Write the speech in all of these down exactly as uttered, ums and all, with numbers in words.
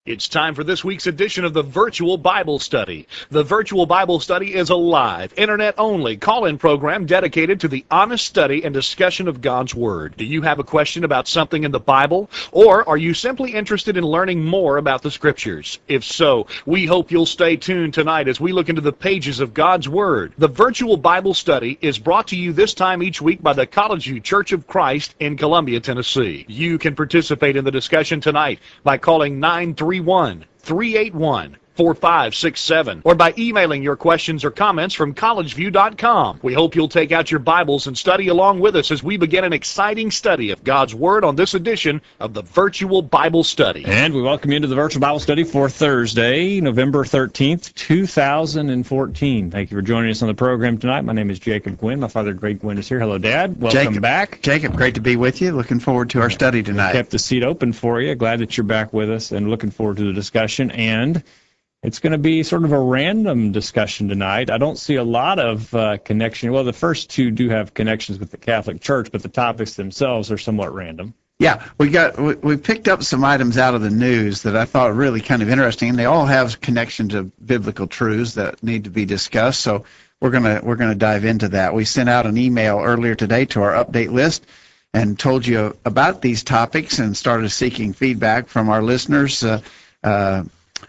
It's time for this week's edition of the Virtual Bible Study. The Virtual Bible Study is a live, internet-only call-in program dedicated to the honest study and discussion of God's Word. Do you have a question about something in the Bible? Or are you simply interested in learning more about the Scriptures? If so, we hope you'll stay tuned tonight as we look into the pages of God's Word. The Virtual Bible Study is brought to you this time each week by the College View Church of Christ in Columbia, Tennessee. You can participate in the discussion tonight by calling nine three one, three eight one, four five six seven or by emailing your questions or comments from college view dot com. We hope you'll take out your Bibles and study along with us as we begin an exciting study of God's Word on this edition of the Virtual Bible Study. And we welcome you into the Virtual Bible Study for Thursday, November thirteenth, two thousand fourteen. Thank you for joining us on the program tonight. My name is Jacob Gwynn. My father, Greg Gwynn, is here. Hello, Dad. Welcome Jacob, back. Jacob, great to be with you. Looking forward to our study tonight. We kept the seat open for you. Glad that you're back with us and looking forward to the discussion. And it's going to be sort of a random discussion tonight. I don't see a lot of uh, connection. Well, the first two do have connections with the Catholic Church, but the topics themselves are somewhat random. Yeah, we got we, we picked up some items out of the news that I thought were really kind of interesting, and they all have connection to biblical truths that need to be discussed. So we're gonna we're gonna dive into that. We sent out an email earlier today to our update list and told you about these topics and started seeking feedback from our listeners. Uh, uh,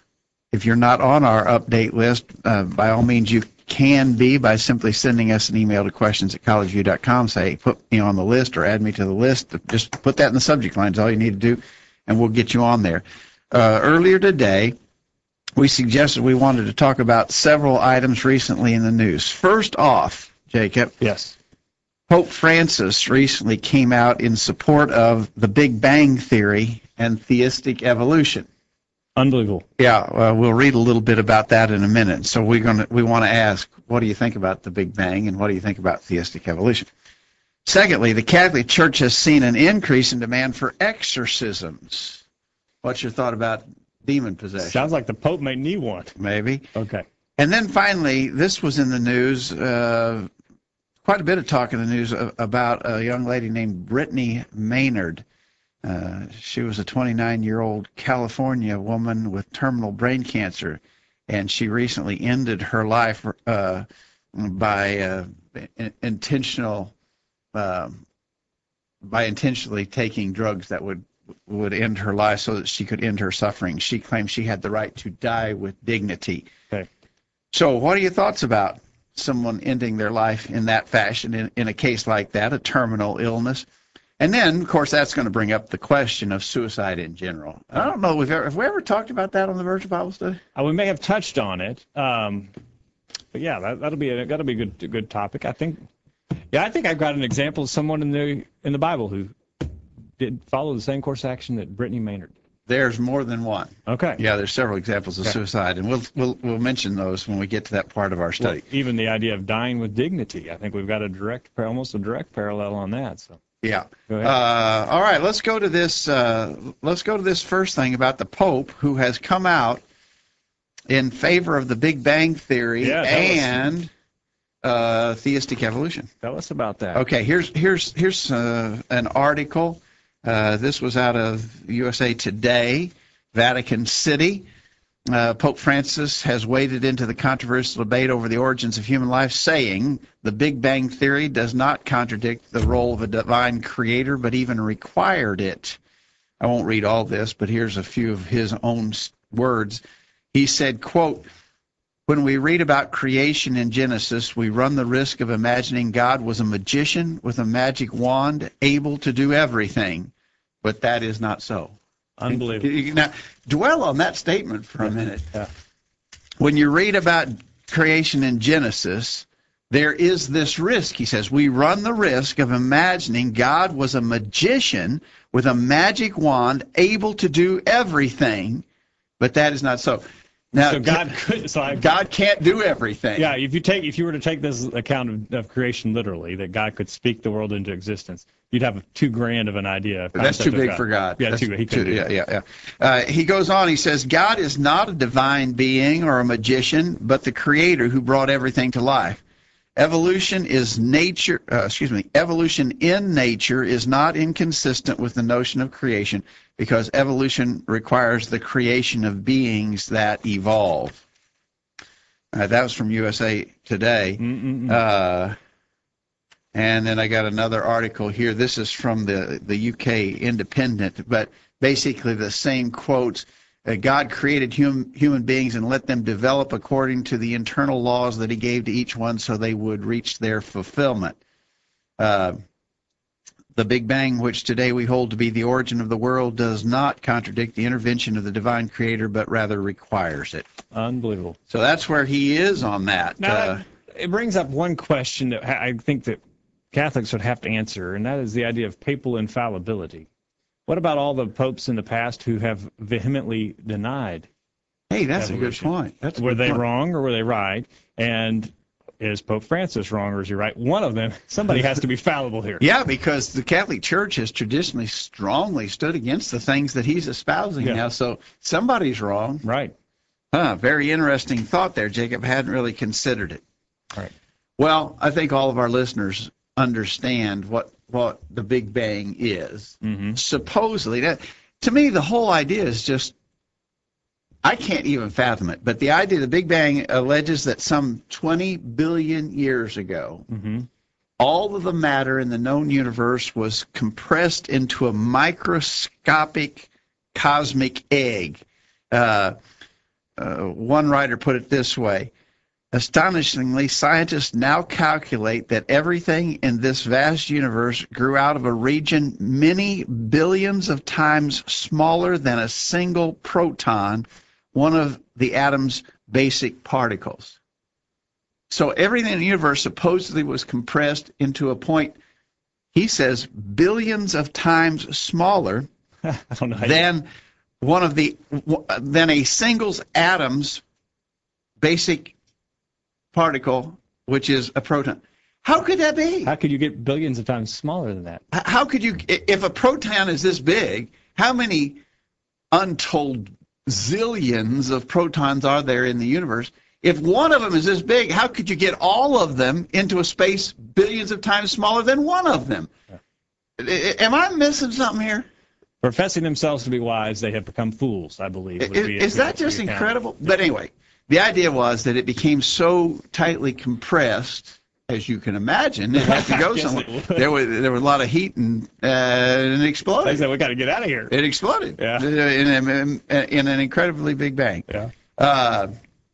If you're not on our update list, uh, by all means you can be by simply sending us an email to questions at college view dot com. Say, put me on the list or add me to the list. Just put that in the subject line is all you need to do, and we'll get you on there. Uh, earlier today, we suggested we wanted to talk about several items recently in the news. First off, Jacob. Yes. Pope Francis recently came out in support of the Big Bang Theory and theistic evolution. Unbelievable. Yeah, uh, we'll read a little bit about that in a minute. So we're gonna we want to ask, what do you think about the Big Bang, and what do you think about theistic evolution? Secondly, the Catholic Church has seen an increase in demand for exorcisms. What's your thought about demon possession? Sounds like the Pope may need one. Maybe. Okay. And then finally, this was in the news. Uh, quite a bit of talk in the news about a young lady named Brittany Maynard. Uh, she was a twenty-nine-year-old California woman with terminal brain cancer, and she recently ended her life uh, by uh, in, intentional uh, by intentionally taking drugs that would would end her life so that she could end her suffering. She claimed she had the right to die with dignity. Okay. So, what are your thoughts about someone ending their life in that fashion in, in a case like that, a terminal illness? And then, of course, that's going to bring up the question of suicide in general. I don't know, we've ever, have we ever talked about that on the Virtual Bible Study? Uh, we may have touched on it, um, but yeah, that, that'll be a, that'll be a good a good topic. I think. Yeah, I think I've got an example of someone in the in the Bible who did follow the same course of action that Brittany Maynard did. There's more than one. Okay. Yeah, there's several examples of okay. suicide, and we'll we'll we'll mention those when we get to that part of our study. Well, even the idea of dying with dignity, I think we've got a direct, almost a direct parallel on that. So. Yeah. Uh, all right. Let's go to this. Uh, let's go to this first thing about the Pope, who has come out in favor of the Big Bang Theory yeah, and uh, theistic evolution. Tell us about that. Okay. Here's here's here's uh, an article. Uh, this was out of U S A Today, Vatican City. Uh, Pope Francis has waded into the controversial debate over the origins of human life, saying the Big Bang Theory does not contradict the role of a divine creator, but even required it. I won't read all this, but here's a few of his own words. He said, quote, "When we read about creation in Genesis, we run the risk of imagining God was a magician with a magic wand, able to do everything, but that is not so." Unbelievable. Now, dwell on that statement for a minute. Yeah. When you read about creation in Genesis, there is this risk. He says, we run the risk of imagining God was a magician with a magic wand able to do everything, but that is not so. Now, so God could. So I, God can't do everything. Yeah, if you take, if you were to take this account of, of creation literally, that God could speak the world into existence, you'd have too grand of an idea. That's too big God. for God. Yeah, That's too. He too, do yeah, yeah, yeah. Uh, he goes on. He says, God is not a divine being or a magician, but the Creator who brought everything to life. Evolution is nature, uh, excuse me, evolution in nature is not inconsistent with the notion of creation because evolution requires the creation of beings that evolve. Uh, that was from U S A Today. Uh, and then I got another article here. This is from the, the U K Independent, but basically the same quotes. Uh, God created hum, human beings and let them develop according to the internal laws that he gave to each one so they would reach their fulfillment. Uh, the Big Bang, which today we hold to be the origin of the world, does not contradict the intervention of the divine creator, but rather requires it. Unbelievable. So that's where he is on that. Now, uh, it brings up one question that I think that Catholics would have to answer, and that is the idea of papal infallibility. What about all the popes in the past who have vehemently denied? Hey, that's evolution? a good point. That's a were good they point. wrong or were they right? And is Pope Francis wrong or is he right? One of them, somebody has to be fallible here. Yeah, because the Catholic Church has traditionally strongly stood against the things that he's espousing Yeah. now, so somebody's wrong. Right. Huh, very interesting thought there, Jacob. Hadn't really considered it. Right. Well, I think all of our listeners understand what, what the Big Bang is. Mm-hmm. Supposedly, that, to me, the whole idea is just, I can't even fathom it, but the idea the Big Bang alleges that some twenty billion years ago, Mm-hmm. all of the matter in the known universe was compressed into a microscopic cosmic egg. Uh, uh, one writer put it this way: astonishingly, scientists now calculate that everything in this vast universe grew out of a region many billions of times smaller than a single proton, one of the atom's basic particles. So everything in the universe supposedly was compressed into a point, he says, billions of times smaller I don't know how you- than one of the than a single atom's basic particle, which is a proton. How could that be? How could you get billions of times smaller than that? H- How could you, i- if a proton is this big, how many untold zillions of protons are there in the universe? If one of them is this big, how could you get all of them into a space billions of times smaller than one of them? I- I- Am I missing something here? Professing themselves to be wise, they have become fools, I believe. would Is, be a is that good- just good account. incredible? But anyway, the idea was that it became so tightly compressed, as you can imagine, it had to go Yes, somewhere. it would. There was there was a lot of heat and uh, and it I exploded. said, we got to get out of here. It exploded. Yeah. In, in, in an incredibly big bang. Yeah. Uh,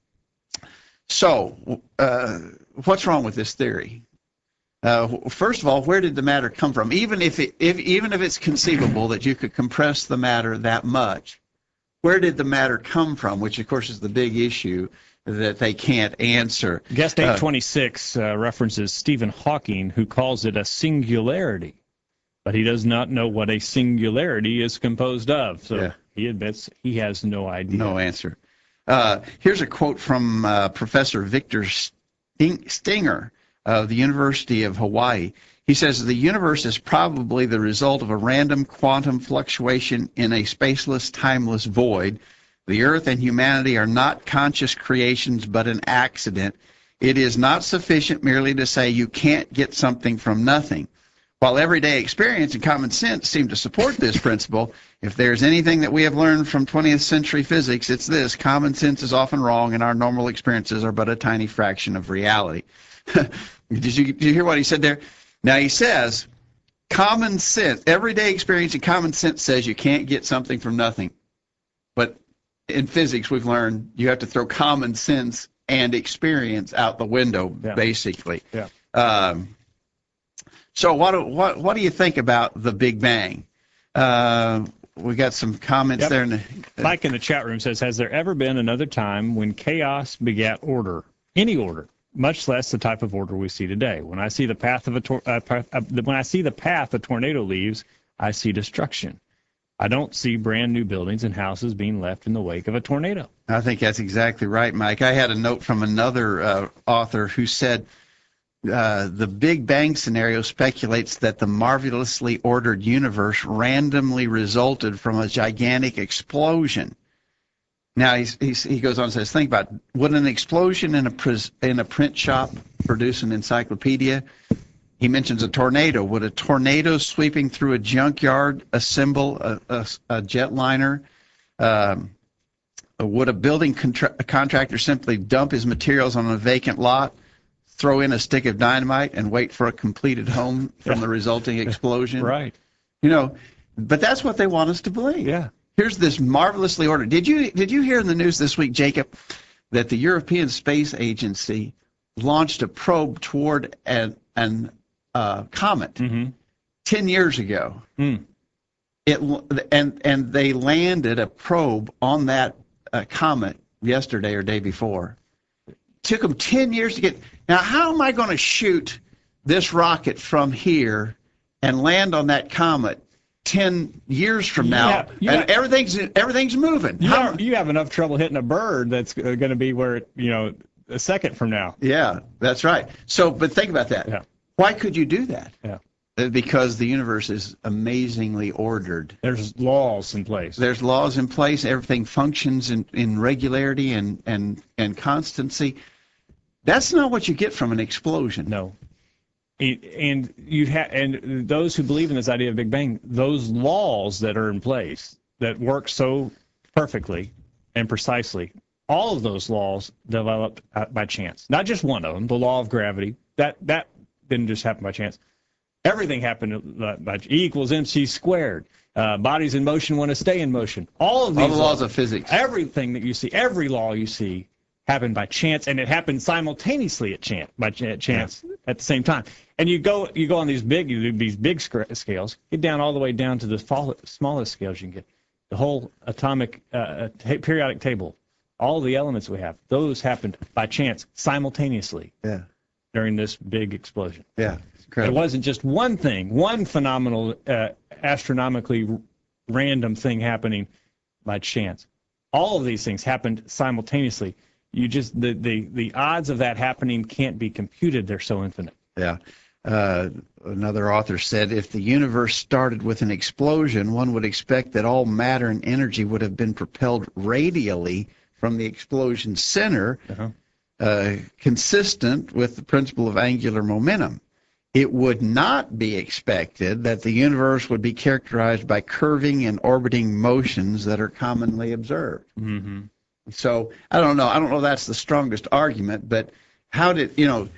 so, uh, what's wrong with this theory? Uh, first of all, where did the matter come from? Even if it, if even if it's conceivable that you could compress the matter that much, where did the matter come from? Which, of course, is the big issue that they can't answer. Guest Uh, eight twenty-six uh, references Stephen Hawking, who calls it a singularity, but he does not know what a singularity is composed of. So Yeah. he admits he has no idea. No answer. Uh, here's a quote from uh, Professor Victor Sting- Stinger of the University of Hawaii. He says, the universe is probably the result of a random quantum fluctuation in a spaceless, timeless void. The Earth and humanity are not conscious creations, but an accident. It is not sufficient merely to say you can't get something from nothing. While everyday experience and common sense seem to support this principle, if there's anything that we have learned from twentieth century physics, it's this: common sense is often wrong and our normal experiences are but a tiny fraction of reality. Did you, did you hear what he said there? Now he says, common sense, everyday experience and common sense says you can't get something from nothing. But in physics, we've learned you have to throw common sense and experience out the window, Yeah. basically. Yeah. Um, so what, do- what, what do you think about the Big Bang? Uh, we got some comments Yep. there. In the, Mike in the chat room says, has there ever been another time when chaos begat order, any order, much less the type of order we see today? When I see the path of a tor- uh, path, uh, when I see the path a tornado leaves, I see destruction. I don't see brand new buildings and houses being left in the wake of a tornado. I think that's exactly right, Mike. I had a note from another uh, author who said uh, the Big Bang scenario speculates that the marvelously ordered universe randomly resulted from a gigantic explosion. Now he's, he's, he goes on and says, think about it. Would an explosion in a pres, in a print shop produce an encyclopedia? He mentions a tornado. Would a tornado sweeping through a junkyard assemble a, a, a jetliner? Um, would a building contra- a contractor simply dump his materials on a vacant lot, throw in a stick of dynamite, and wait for a completed home from Yeah. the resulting explosion? Right. You know, but that's what they want us to believe. Yeah. Here's this marvelously ordered. Did you did you hear in the news this week, Jacob, that the European Space Agency launched a probe toward an an uh, comet Mm-hmm. ten years ago? Mm. It and and they landed a probe on that uh, comet yesterday or day before. Took them ten years to get. Now, how am I going to shoot this rocket from here and land on that comet ten years from now? Yeah, yeah. And everything's everything's moving. You, How- have, you have enough trouble hitting a bird that's going to be where, you know, a second from now. Yeah, that's right. So, but think about that. Yeah. Why could you do that? Yeah. Uh, Because the universe is amazingly ordered. There's laws in place. There's laws in place. Everything functions in, in regularity and, and, and constancy. That's not what you get from an explosion. No. It- And you ha- and those who believe in this idea of Big Bang, those laws that are in place that work so perfectly and precisely, all of those laws developed uh, by chance. Not just one of them, the law of gravity. That that didn't just happen by chance. Everything happened uh, by E equals mc squared. Uh, bodies in motion want to stay in motion. All of these All the laws of physics. everything that you see, every law you see, happened by chance, and it happened simultaneously at chance, by ch- chance at the same time. And you go, you go on these big, you do these big sc- scales, get down all the way down to the fall, smallest scales you can get. The whole atomic uh, t- periodic table, all the elements we have, those happened by chance simultaneously Yeah, during this big explosion. yeah. It's It incredible. wasn't just one thing, one phenomenal, uh, astronomically r- random thing happening by chance. All of these things happened simultaneously. You just the, the, the odds of that happening can't be computed. They're so infinite. Yeah. Uh, another author said, if the universe started with an explosion, one would expect that all matter and energy would have been propelled radially from the explosion center, Uh-huh. uh, consistent with the principle of angular momentum. It would not be expected that the universe would be characterized by curving and orbiting motions that are commonly observed. Mm-hmm. So I don't know. I don't know if that's the strongest argument, but how did, you know,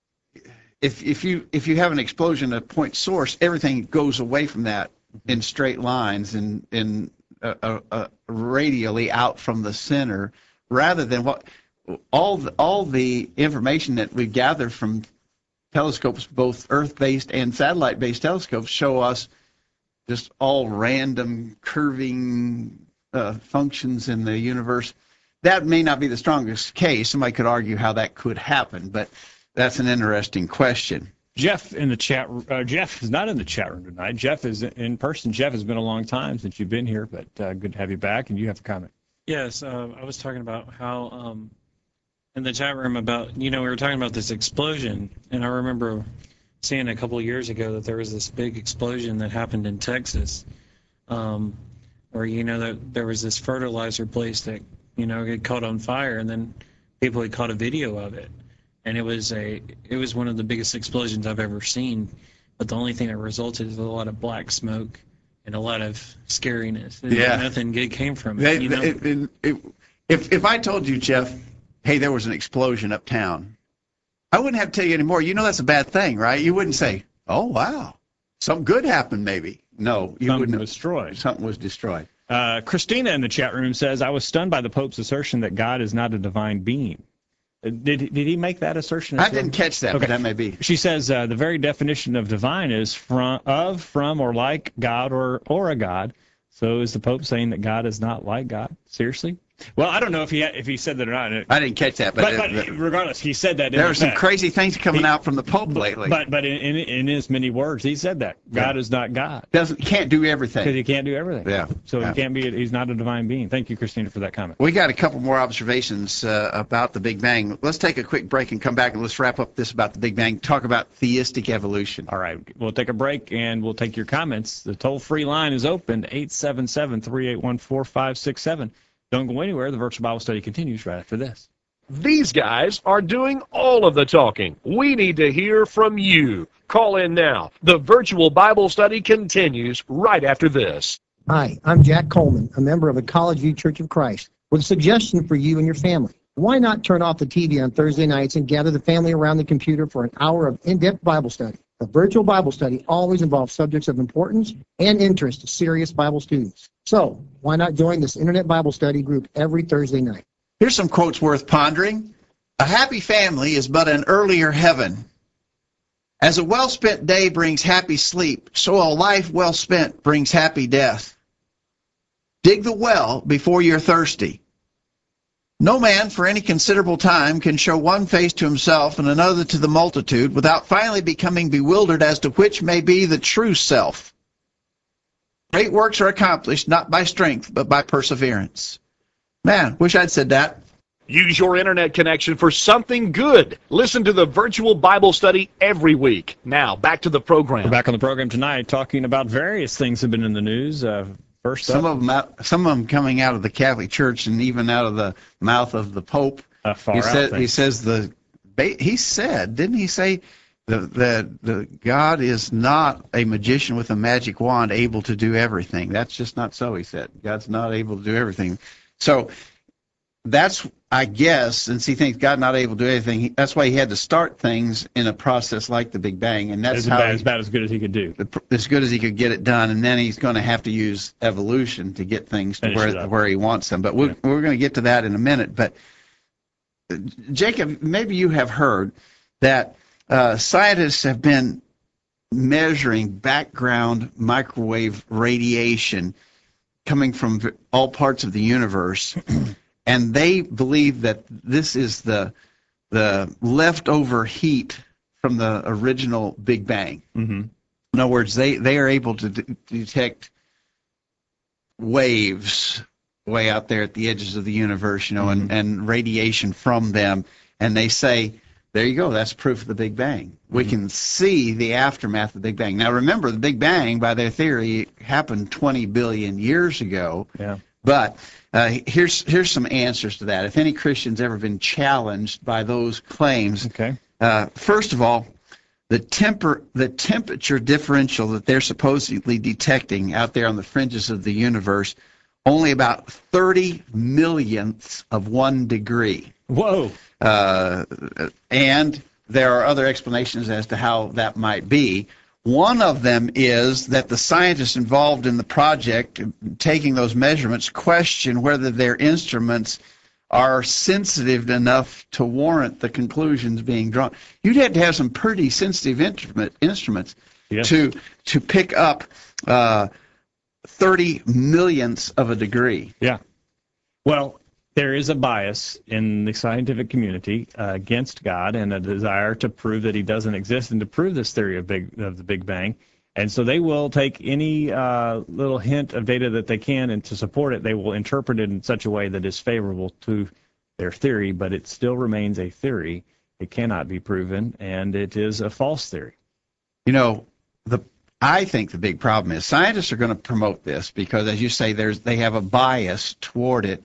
if if you if you have an explosion at point source, everything goes away from that in straight lines and in uh, uh, uh, radially out from the center, rather than what all the, all the information that we gather from telescopes, both Earth-based and satellite-based telescopes, show us just all random curving uh, functions in the universe. That may not be the strongest case. Somebody could argue how that could happen, but that's an interesting question. Jeff in the chat. Uh, Jeff is not in the chat room tonight. Jeff is in person. Jeff, has been a long time since you've been here, but uh, good to have you back. And you have a comment. Yes, uh, I was talking about how um, in the chat room about, you know, we were talking about this explosion, and I remember seeing a couple of years ago that there was this big explosion that happened in Texas, um, where, you know, that there was this fertilizer place that, you know, it caught on fire, and then people had caught a video of it, and it was a it was one of the biggest explosions I've ever seen. But the only thing that resulted is a lot of black smoke and a lot of scariness. And Yeah. nothing good came from it. They, you know? it- it- it- if if I told you, Jeff, hey, there was an explosion uptown, I wouldn't have to tell you anymore. You know that's a bad thing, right? You wouldn't say, "Oh wow, something good happened." Maybe no, you Something wouldn't. was destroyed. Something was destroyed. Uh, Christina in the chat room says, I was stunned by the Pope's assertion that God is not a divine being. Uh, Did, did he make that assertion? as I well? didn't catch that, Okay. but that may be. She says uh, the very definition of divine is from, of, from, or like God or, or a God. So is the Pope saying that God is not like God? Seriously? Well, I don't know if he if he said that or not. I didn't catch that, but, But, but regardless, he said that. In there are some effect. crazy things coming He- out from the Pope lately. But but in, in in his many words, he said that God Yeah. is not God doesn't can't do because everything. he can't do everything. Yeah. So Yeah. he can't be. He's not a divine being. Thank you, Christina, for that comment. We got a couple more observations uh, about the Big Bang. Let's take a quick break and come back and let's wrap up this about the Big Bang. Talk about theistic evolution. All right, we'll take a break and we'll take your comments. The toll-free line is open, eight seven seven, three eight one, four five six seven. Don't go anywhere. The virtual Bible study continues right after this. These guys are doing all of the talking. We need to hear from you. Call in now. The virtual Bible study continues right after this. Hi, I'm Jack Coleman, a member of the College View Church of Christ, with a suggestion for you and your family. Why not turn off the T V on Thursday nights and gather the family around the computer for an hour of in-depth Bible study? A virtual Bible study always involves subjects of importance and interest to serious Bible students. So, why not join this Internet Bible study group every Thursday night? Here's some quotes worth pondering. A happy family is but an earlier heaven. As a well-spent day brings happy sleep, so a life well spent brings happy death. Dig the well before you're thirsty. No man for any considerable time can show one face to himself and another to the multitude without finally becoming bewildered as to which may be the true self. Great works are accomplished not by strength but by perseverance. Man, wish I'd said that. Use your internet connection for something good. Listen to the virtual Bible study every week. Now, back to the program. We're back on the program tonight talking about various things that have been in the news. Uh, first Some up, of them, out, some of them coming out of the Catholic Church and even out of the mouth of the Pope. uh, far He out said, things. he says the, he said, didn't he say that the, the God is not a magician with a magic wand able to do everything? That's just not so, he said. God's not able to do everything. So that's, I guess, since he thinks God not able to do anything, he, that's why he had to start things in a process like the Big Bang, and that's as how about, he, as about as good as he could do. the, as good as he could get it done, and then he's going to have to use evolution to get things to Finish it where up. where he wants them. But we're, Yeah. we're going to get to that in a minute. But uh, Jacob, maybe you have heard that uh, scientists have been measuring background microwave radiation coming from v- all parts of the universe, and they believe that this is the the leftover heat from the original Big Bang. Mm-hmm. In other words, they, they are able to d- detect waves way out there at the edges of the universe, you know, Mhm. and, and radiation from them. And they say, there you go, that's proof of the Big Bang. We Mhm. can see the aftermath of the Big Bang. Now, remember, the Big Bang, by their theory, happened twenty billion years ago. Yeah. But uh, here's here's some answers to that. If any Christian's ever been challenged by those claims, Okay. uh, first of all, the temper the temperature differential that they're supposedly detecting out there on the fringes of the universe, only about thirty millionths of one degree. Whoa. Uh, and there are other explanations as to how that might be. One of them is that the scientists involved in the project taking those measurements question whether their instruments are sensitive enough to warrant the conclusions being drawn. You'd have to have some pretty sensitive instrument, instruments Yes. to to pick up uh, thirty millionths of a degree. Yeah. Well, there is a bias in the scientific community uh, against God and a desire to prove that he doesn't exist and to prove this theory of big of the Big Bang. And so they will take any uh, little hint of data that they can, and to support it, they will interpret it in such a way that is favorable to their theory, but it still remains a theory. It cannot be proven, and it is a false theory. You know, the I think the big problem is scientists are going to promote this because, as you say, there's they have a bias toward it.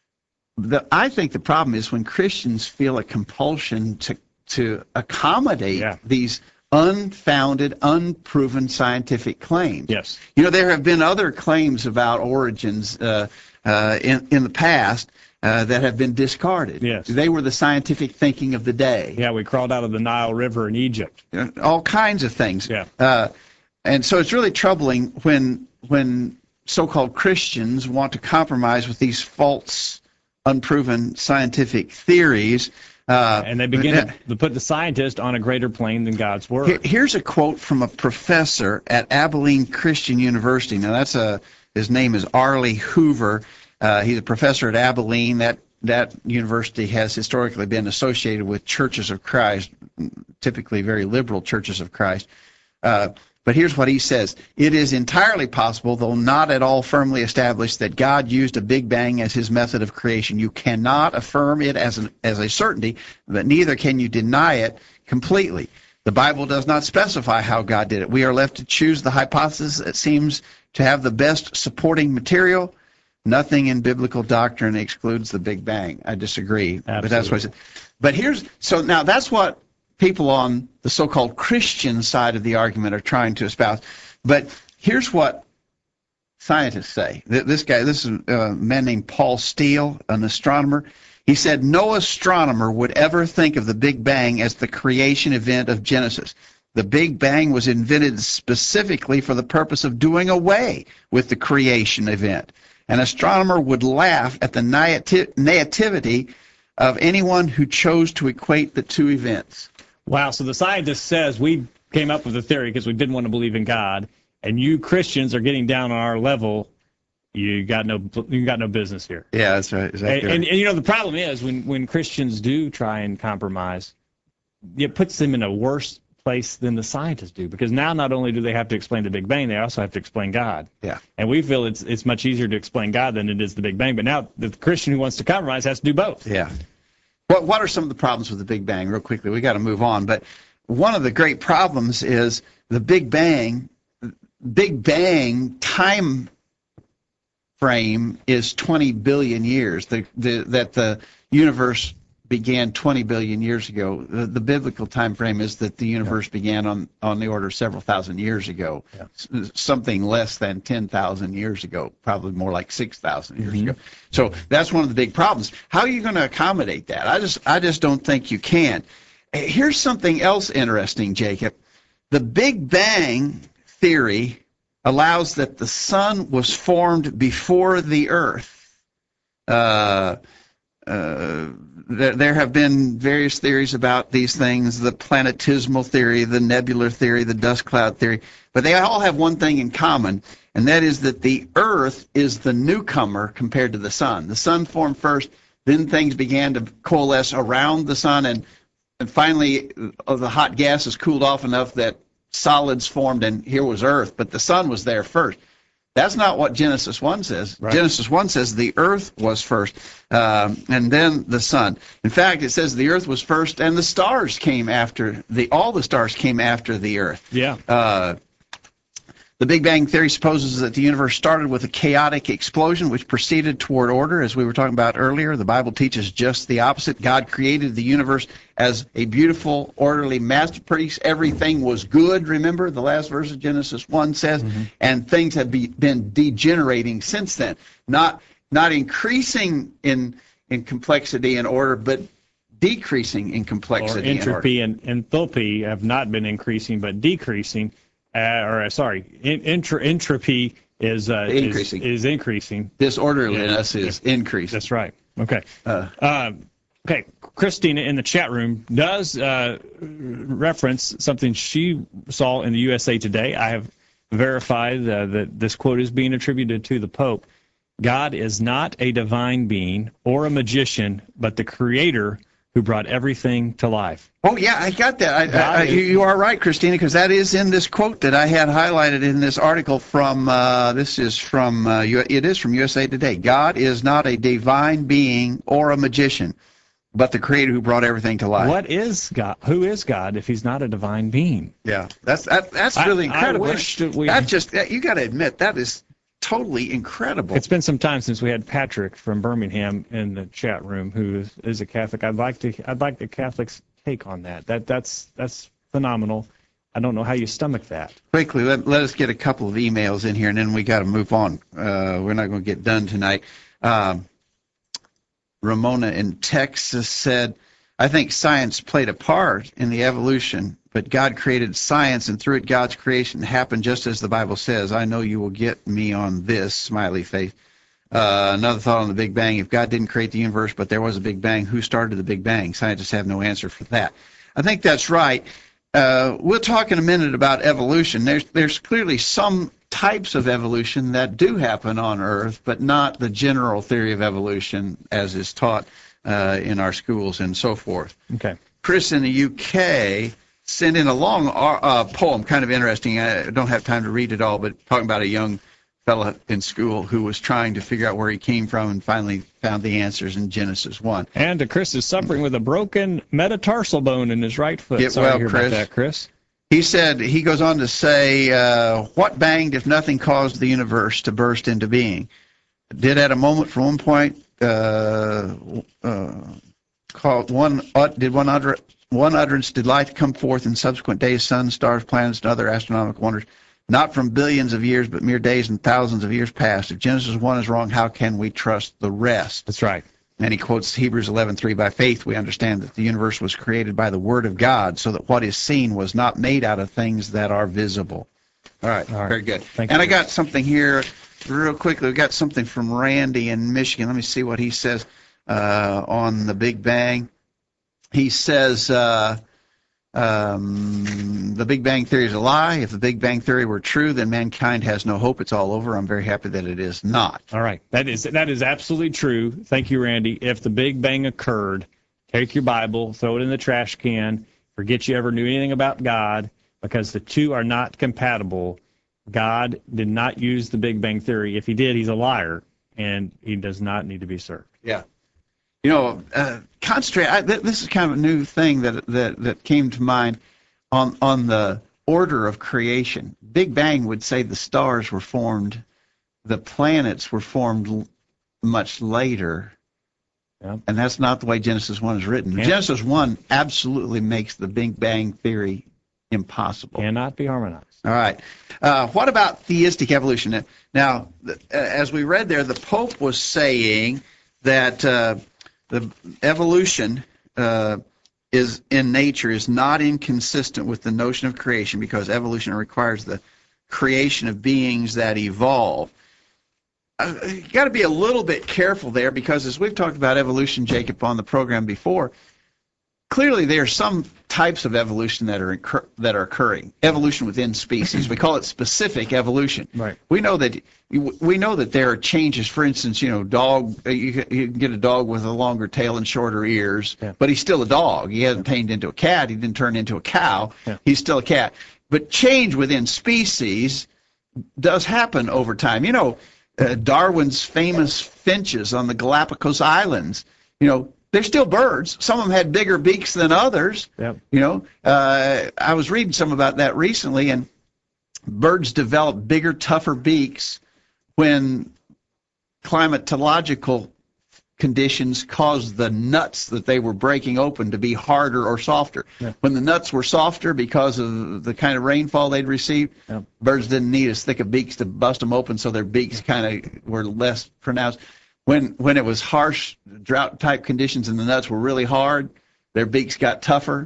The, I think the problem is when Christians feel a compulsion to to accommodate Yeah. these unfounded, unproven scientific claims. Yes. You know, there have been other claims about origins uh, uh, in in the past uh, that have been discarded. Yes. They were the scientific thinking of the day. Yeah, we crawled out of the Nile River in Egypt. Uh, all kinds of things. Yeah. Uh, and so it's really troubling when when so-called Christians want to compromise with these false, unproven scientific theories. Uh, And they begin uh, to, to put the scientist on a greater plane than God's word. here- here's a quote from a professor at Abilene Christian University. Now, that's a his name is Arlie Hoover. Uh, he's a professor at Abilene. That that university has historically been associated with Churches of Christ, typically very liberal Churches of Christ. Uh, but here's what he says. It is entirely possible, though not at all firmly established, that God used a Big Bang as his method of creation. You cannot affirm it as, an, as a certainty, but neither can you deny it completely. The Bible does not specify how God did it. We are left to choose the hypothesis that seems to have the best supporting material. Nothing in biblical doctrine excludes the Big Bang. I disagree, but that's what I said. But here's, so now that's what people on the so-called Christian side of the argument are trying to espouse. But here's what scientists say. This guy, this is a man named Paul Steele, an astronomer. He said, no astronomer would ever think of the Big Bang as the creation event of Genesis. The Big Bang was invented specifically for the purpose of doing away with the creation event. An astronomer would laugh at the naïve- naivety of anyone who chose to equate the two events. Wow, so the scientist says we came up with a theory because we didn't want to believe in God, and you Christians are getting down on our level. You got no, you got no business here. Yeah, that's right. Exactly and, right. and, and you know the problem is when when Christians do try and compromise, it puts them in a worse place than the scientists do, because now not only do they have to explain the Big Bang, they also have to explain God. Yeah. And we feel it's it's much easier to explain God than it is the Big Bang. But now the Christian who wants to compromise has to do both. Yeah. What What are some of the problems with the Big Bang? Real quickly, we got to move on. But one of the great problems is the Big Bang. Big Bang time frame is twenty billion years. The, the that the universe began twenty billion years ago. The, the biblical time frame is that the universe yeah. began on, on the order of several thousand years ago, yeah. S- something less than ten thousand years ago, probably more like six thousand years mm-hmm. ago. So that's one of the big problems. How are you going to accommodate that? I just I just don't think you can. Here's something else interesting, Jacob. The Big Bang theory allows that the sun was formed before the earth. Uh, uh, there, there have been various theories about these things, the planetesimal theory, the nebular theory, the dust cloud theory, but they all have one thing in common, and that is that the earth is the newcomer compared to the sun. The sun formed first, then things began to coalesce around the sun, and, and finally uh, the hot gases cooled off enough that solids formed, and here was earth, but the sun was there first. That's not what Genesis one says. Right. Genesis one says the earth was first, um, and then the sun. In fact, it says the earth was first, and the stars came after, the all the stars came after the earth. Yeah. Uh, the Big Bang Theory supposes that the universe started with a chaotic explosion which proceeded toward order, as we were talking about earlier. The Bible teaches just the opposite. God created the universe as a beautiful, orderly masterpiece. Everything was good, remember? The last verse of Genesis one says, mm-hmm. and things have be, been degenerating since then. Not not increasing in in complexity and order, but decreasing in complexity or entropy and, and enthalpy have not been increasing, but decreasing. Uh, or uh, sorry, in, intra, entropy is, uh, increasing. is is increasing. Disorderliness yeah. is increasing. That's right. Okay. Uh, uh, okay. Christina in the chat room does uh, reference something she saw in the U S A Today. I have verified uh, that this quote is being attributed to the Pope. God is not a divine being or a magician, but the creator who brought everything to life. Oh, yeah, I got that. I, I, I, you, you are right, Christina, because that is in this quote that I had highlighted in this article from, uh, this is from, uh, it is from U S A Today. God is not a divine being or a magician, but the creator who brought everything to life. What is God? Who is God if he's not a divine being? Yeah, that's that, that's really I, incredible. I wish that we... That just, you got to admit, that is totally incredible. It's been some time since we had Patrick from Birmingham in the chat room, who is, is a Catholic. I'd like to, I'd like the Catholics' take on that. That that's that's phenomenal. I don't know how you stomach that. Quickly, let, let us get a couple of emails in here, and then we got to move on. Uh, we're not going to get done tonight. Um, Ramona in Texas said, I think science played a part in the evolution, but God created science, and through it, God's creation happened just as the Bible says. I know you will get me on this, smiley face. Uh, another thought on the Big Bang. If God didn't create the universe, but there was a Big Bang, who started the Big Bang? Scientists have no answer for that. I think that's right. Uh, we'll talk in a minute about evolution. There's, there's clearly some types of evolution that do happen on Earth, but not the general theory of evolution as is taught uh, in our schools and so forth. Okay. Chris in the U K sent in a long uh, poem, kind of interesting. I don't have time to read it all, but talking about a young fellow in school who was trying to figure out where he came from and finally found the answers in Genesis one. And uh, Chris is suffering with a broken metatarsal bone in his right foot. Get Sorry well, to hear Chris. about that, Chris. He said, he goes on to say, uh, what banged if nothing caused the universe to burst into being? did at a moment for one point uh, uh, called one uh, did one utter one utterance did light to come forth in subsequent days, suns, stars, planets, and other astronomical wonders, not from billions of years, but mere days and thousands of years past. If Genesis one is wrong, how can we trust the rest? That's right. And he quotes Hebrews eleven three, by faith we understand that the universe was created by the word of God, so that what is seen was not made out of things that are visible. All right, All right. very good. Thank and you. I got something here real quickly. We got something from Randy in Michigan. Let me see what he says uh, on the Big Bang. He says uh, um, the Big Bang Theory is a lie. If the Big Bang Theory were true, then mankind has no hope. It's all over. I'm very happy that it is not. All right. That is that is absolutely true. Thank you, Randy. If the Big Bang occurred, take your Bible, throw it in the trash can, forget you ever knew anything about God, because the two are not compatible. God did not use the Big Bang Theory. If he did, he's a liar, and he does not need to be served. Yeah. You know, uh, concentrate. I, th- this is kind of a new thing that that that came to mind on on the order of creation. Big Bang would say the stars were formed, the planets were formed l- much later, Yeah. and that's not the way Genesis one is written. Yeah. Genesis one absolutely makes the Big Bang Theory impossible. Cannot be harmonized. All right. Uh, what about theistic evolution? Now, th- as we read there, the Pope was saying that uh, the evolution uh, is in nature is not inconsistent with the notion of creation, because evolution requires the creation of beings that evolve. Uh, you got to be a little bit careful there, because as we've talked about evolution, Jacob, on the program before, clearly there are some types of evolution that are incur- that are occurring. Evolution within species. We call it specific evolution. Right. We know that we know that there are changes. For instance, you know, dog. You can you can get a dog with a longer tail and shorter ears, Yeah. but he's still a dog. He hasn't turned into a cat. He didn't turn into a cow. Yeah. He's still a cat. But change within species does happen over time. You know, uh, Darwin's famous finches on the Galapagos Islands. You know, they're still birds. Some of them had bigger beaks than others. Yep. You know, uh, I was reading some about that recently, and birds develop bigger, tougher beaks when climatological conditions caused the nuts that they were breaking open to be harder or softer. Yeah. When the nuts were softer because of the kind of rainfall they'd received, Yeah. birds didn't need as thick of beaks to bust them open, so their beaks kind of were less pronounced. When when it was harsh drought-type conditions and the nuts were really hard, their beaks got tougher.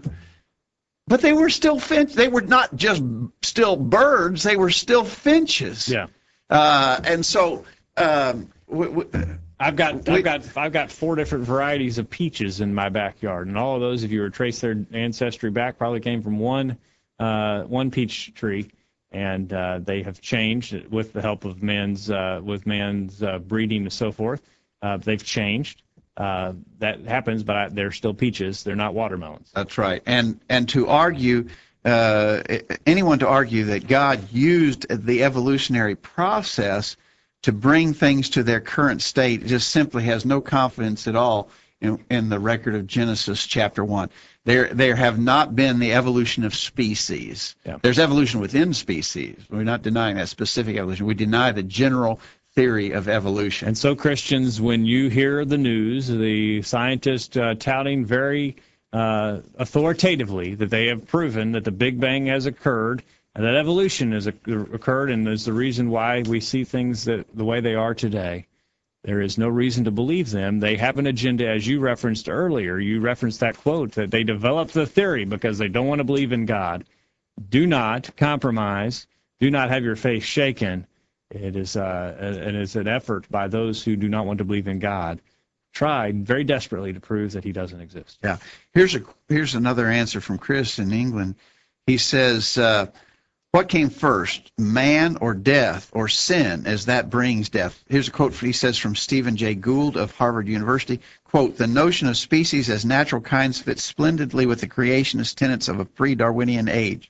But they were still finch. They were not just still birds. They were still finches. Yeah. Uh, and so um, w- w- I've got We- I've got I've got four different varieties of peaches in my backyard, and all of those, if you were to trace their ancestry back, probably came from one uh, one peach tree, and uh, they have changed with the help of man's uh, with man's uh, breeding and so forth. Uh, they've changed. Uh, that happens, but I, they're still peaches. They're not watermelons. That's right. And and to argue, uh, anyone to argue that God used the evolutionary process to bring things to their current state just simply has no confidence at all in, in the record of Genesis chapter one. There there have not been the evolution of species. Yeah. There's evolution within species. We're not denying that specific evolution. We deny the general theory of evolution. And so, Christians, when you hear the news, the scientists uh, touting very uh, authoritatively that they have proven that the Big Bang has occurred, and that evolution has occurred, and is the reason why we see things that the way they are today, there is no reason to believe them. They have an agenda, as you referenced earlier. You referenced that quote that they developed the theory because they don't want to believe in God. Do not compromise. Do not have your faith shaken. It is uh, it is an effort by those who do not want to believe in God, tried very desperately to prove that he doesn't exist. Yeah. Here's a here's another answer from Chris in England. He says, uh, what came first, man or death or sin, as that brings death? Here's a quote he says from Stephen Jay Gould of Harvard University. Quote, the notion of species as natural kinds fits splendidly with the creationist tenets of a pre-Darwinian age.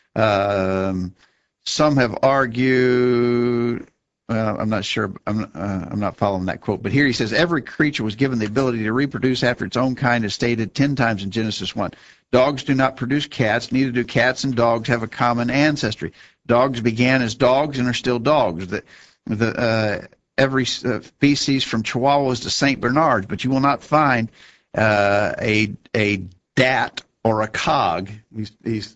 Um, some have argued, uh, I'm not sure, I'm, uh, I'm not following that quote, but here he says, every creature was given the ability to reproduce after its own kind, as stated ten times in Genesis one. Dogs do not produce cats, neither do cats and dogs have a common ancestry. Dogs began as dogs and are still dogs. The, the uh, every uh, species from Chihuahuas to Saint Bernards, but you will not find uh, a a dat or a cog. He's, he's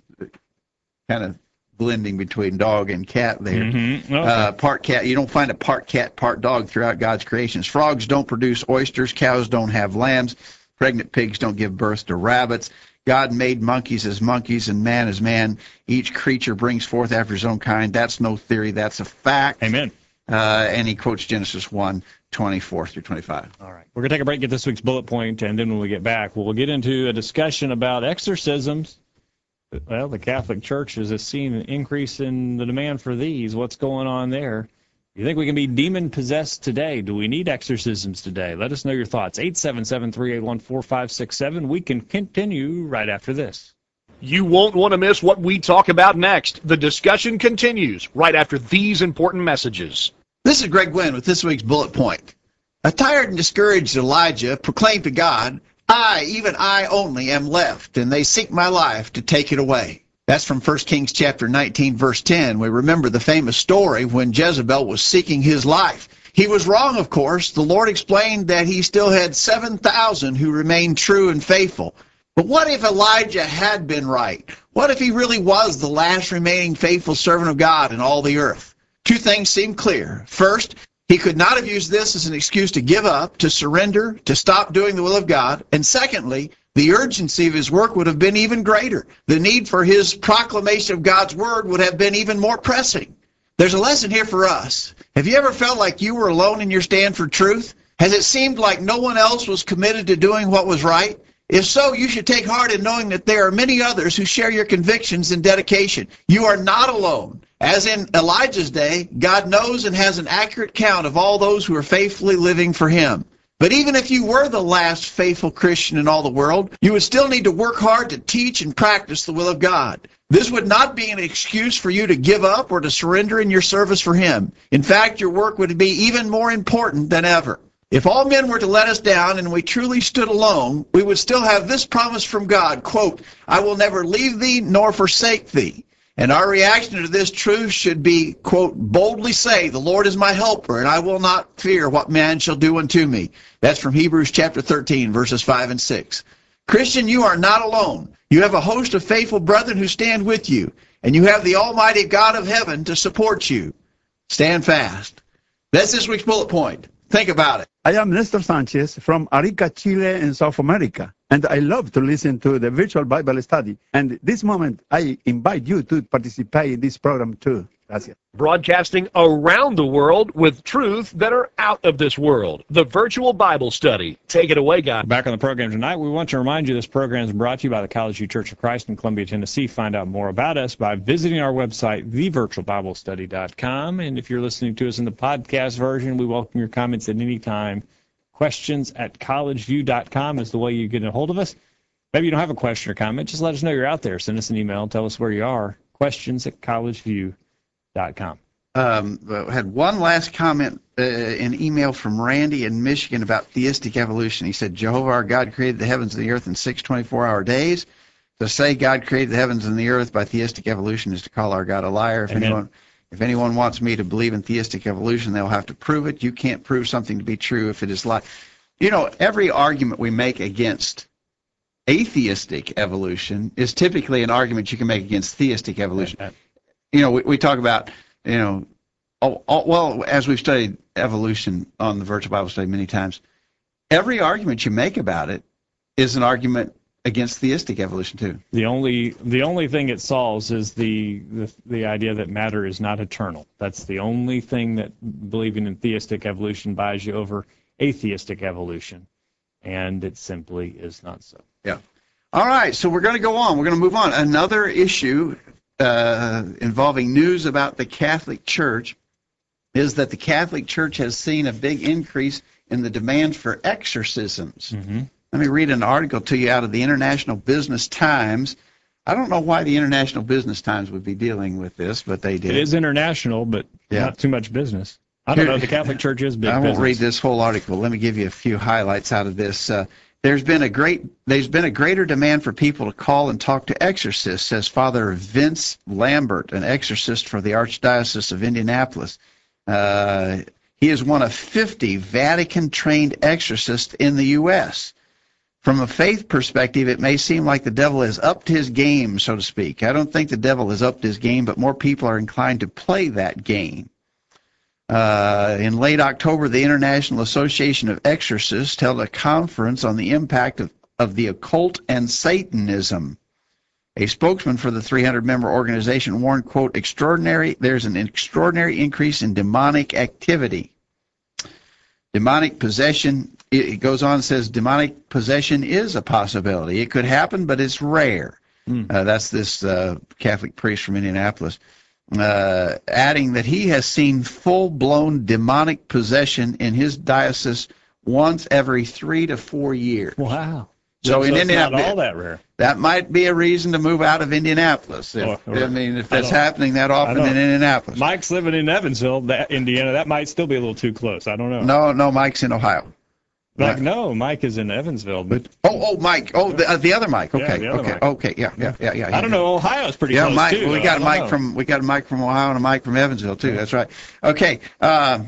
kind of blending between dog and cat there. Mm-hmm. Okay. Uh, part cat. You don't find a part cat, part dog throughout God's creations. Frogs don't produce oysters. Cows don't have lambs. Pregnant pigs don't give birth to rabbits. God made monkeys as monkeys and man as man. Each creature brings forth after his own kind. That's no theory. That's a fact. Amen. Uh, and he quotes Genesis one, twenty-four through twenty-five. All right. We're going to take a break, get this week's bullet point, and then when we get back, we'll get into a discussion about exorcisms. Well, the Catholic Church has seen an increase in the demand for these. What's going on there? You think we can be demon-possessed today? Do we need exorcisms today? Let us know your thoughts. eight seven seven, three eight one, four five six seven. We can continue right after this. You won't want to miss what we talk about next. The discussion continues right after these important messages. This is Greg Gwynn with this week's bullet point. A tired and discouraged Elijah proclaimed to God, I, even I only, am left, and they seek my life to take it away. That's from First Kings chapter nineteen, verse ten. We remember the famous story when Jezebel was seeking his life. He was wrong, of course. The Lord explained that he still had seven thousand who remained true and faithful. But what if Elijah had been right? What if he really was the last remaining faithful servant of God in all the earth? Two things seem clear. First, he could not have used this as an excuse to give up, to surrender, to stop doing the will of God. And secondly, the urgency of his work would have been even greater. The need for his proclamation of God's word would have been even more pressing. There's a lesson here for us. Have you ever felt like you were alone in your stand for truth? Has it seemed like no one else was committed to doing what was right? If so, you should take heart in knowing that there are many others who share your convictions and dedication. You are not alone. As in Elijah's day, God knows and has an accurate count of all those who are faithfully living for him. But even if you were the last faithful Christian in all the world, you would still need to work hard to teach and practice the will of God. This would not be an excuse for you to give up or to surrender in your service for him. In fact, your work would be even more important than ever. If all men were to let us down and we truly stood alone, we would still have this promise from God, quote, I will never leave thee nor forsake thee. And our reaction to this truth should be, quote, boldly say, the Lord is my helper, and I will not fear what man shall do unto me. That's from Hebrews chapter thirteen, verses five and six. Christian, you are not alone. You have a host of faithful brethren who stand with you, and you have the Almighty God of heaven to support you. Stand fast. That's this week's bullet point. Think about it. I am Nestor Sanchez from Arica, Chile in South America, and I love to listen to the virtual Bible study. And this moment, I invite you to participate in this program too. Gracias. Broadcasting around the world with truths that are out of this world. The virtual Bible study. Take it away, guys. Back on the program tonight, we want to remind you this program is brought to you by the College View Church of Christ in Columbia, Tennessee. Find out more about us by visiting our website, the virtual bible study dot com. And if you're listening to us in the podcast version, we welcome your comments at any time. Questions at college view dot com is the way you get a hold of us. Maybe you don't have a question or comment. Just let us know you're out there. Send us an email. Tell us where you are. Questions at college view dot com. Um, I had one last comment, uh, an email from Randy in Michigan about theistic evolution. He said, Jehovah our God created the heavens and the earth in six twenty-four hour days. To say God created the heavens and the earth by theistic evolution is to call our God a liar. If Amen. anyone if anyone wants me to believe in theistic evolution, they'll have to prove it. You can't prove something to be true if it is lie. You know, every argument we make against atheistic evolution is typically an argument you can make against theistic evolution. You know, we, we talk about, you know, oh, oh, well, as we've studied evolution on the Virtual Bible Study many times, every argument you make about it is an argument against theistic evolution too. The only the only thing it solves is the, the the idea that matter is not eternal. That's the only thing that believing in theistic evolution buys you over atheistic evolution, and it simply is not so. Yeah. All right, so we're going to go on. We're going to move on. Another issue uh, involving news about the Catholic Church is that the Catholic Church has seen a big increase in the demand for exorcisms. Mm-hmm. Let me read an article to you out of the International Business Times. I don't know why the International Business Times would be dealing with this, but they did. It is international, but Yeah. not too much business. I don't know. The Catholic Church is big I won't business. read this whole article. Let me give you a few highlights out of this. Uh, there's been a great, there's been a greater demand for people to call and talk to exorcists, says Father Vince Lambert, an exorcist for the Archdiocese of Indianapolis. Uh, He is one of fifty Vatican-trained exorcists in the U S From a faith perspective, it may seem like the devil has upped his game, so to speak. I don't think the devil has upped his game, but more people are inclined to play that game. Uh, in late October, the International Association of Exorcists held a conference on the impact of, of the occult and Satanism. A spokesman for the three hundred member organization warned, quote, extraordinary, there's an extraordinary increase in demonic activity. Demonic possession, it goes on and says, demonic possession is a possibility. It could happen, but it's rare. Mm. Uh, that's this uh, Catholic priest from Indianapolis. Uh, adding that he has seen full-blown demonic possession in his diocese once every three to four years. Wow. So, so in it's Indianapolis, not all that rare. That might be a reason to move out of Indianapolis. If, or, or, I mean, if that's happening that often in Indianapolis. Mike's living in Evansville, that, Indiana. That might still be a little too close. I don't know. No, no, Mike's in Ohio. Like, no, Mike is in Evansville. But, oh, oh, Mike. Oh, the, uh, the other Mike. Okay, yeah, the other okay, Mike. okay. Yeah, yeah, yeah, yeah. I don't yeah. know. Ohio's pretty yeah, close Mike, too. We though. got a Mike know. from we got a Mike from Ohio and a Mike from Evansville too. Yeah. That's right. Okay. Uh,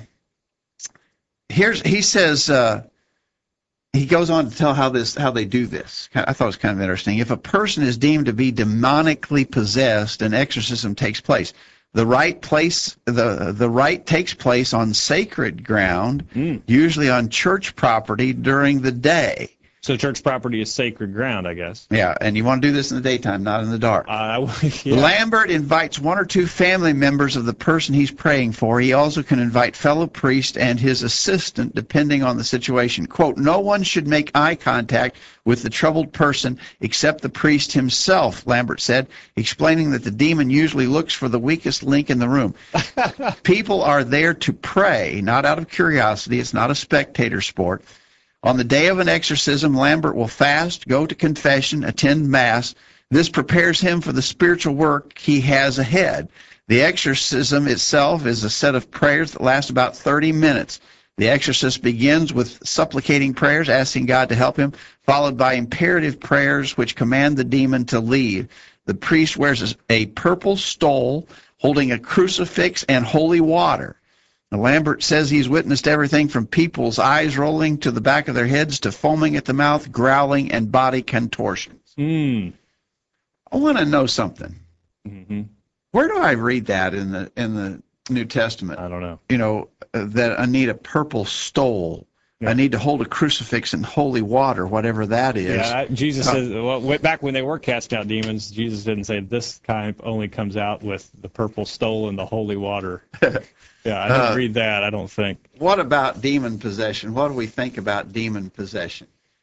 here's he says. Uh, He goes on to tell how this, how they do this. I thought it was kind of interesting. If a person is deemed to be demonically possessed, an exorcism takes place. The right place, the the rite takes place on sacred ground, mm. usually on church property during the day. So church property is sacred ground, I guess. Yeah, and you want to do this in the daytime, not in the dark. Uh, yeah. Lambert invites one or two family members of the person he's praying for. He also can invite fellow priest and his assistant, depending on the situation. Quote, no one should make eye contact with the troubled person except the priest himself, Lambert said, explaining that the demon usually looks for the weakest link in the room. People are there to pray, not out of curiosity. It's not a spectator sport. On the day of an exorcism, Lambert will fast, go to confession, attend Mass. This prepares him for the spiritual work he has ahead. The exorcism itself is a set of prayers that last about thirty minutes. The exorcist begins with supplicating prayers, asking God to help him, followed by imperative prayers which command the demon to leave. The priest wears a purple stole holding a crucifix and holy water. Now, Lambert says he's witnessed everything from people's eyes rolling to the back of their heads to foaming at the mouth, growling, and body contortions. Mm. I want to know something. Mm-hmm. Where do I read that in the in the New Testament? I don't know. You know, uh, that I need a purple stole. Yeah. I need to hold a crucifix and holy water, whatever that is. Yeah, Jesus uh, says, well, back when they were casting out demons, Jesus didn't say this kind only comes out with the purple stole and the holy water. Yeah, I didn't uh, read that, I don't think. What about demon possession? What do we think about demon possession?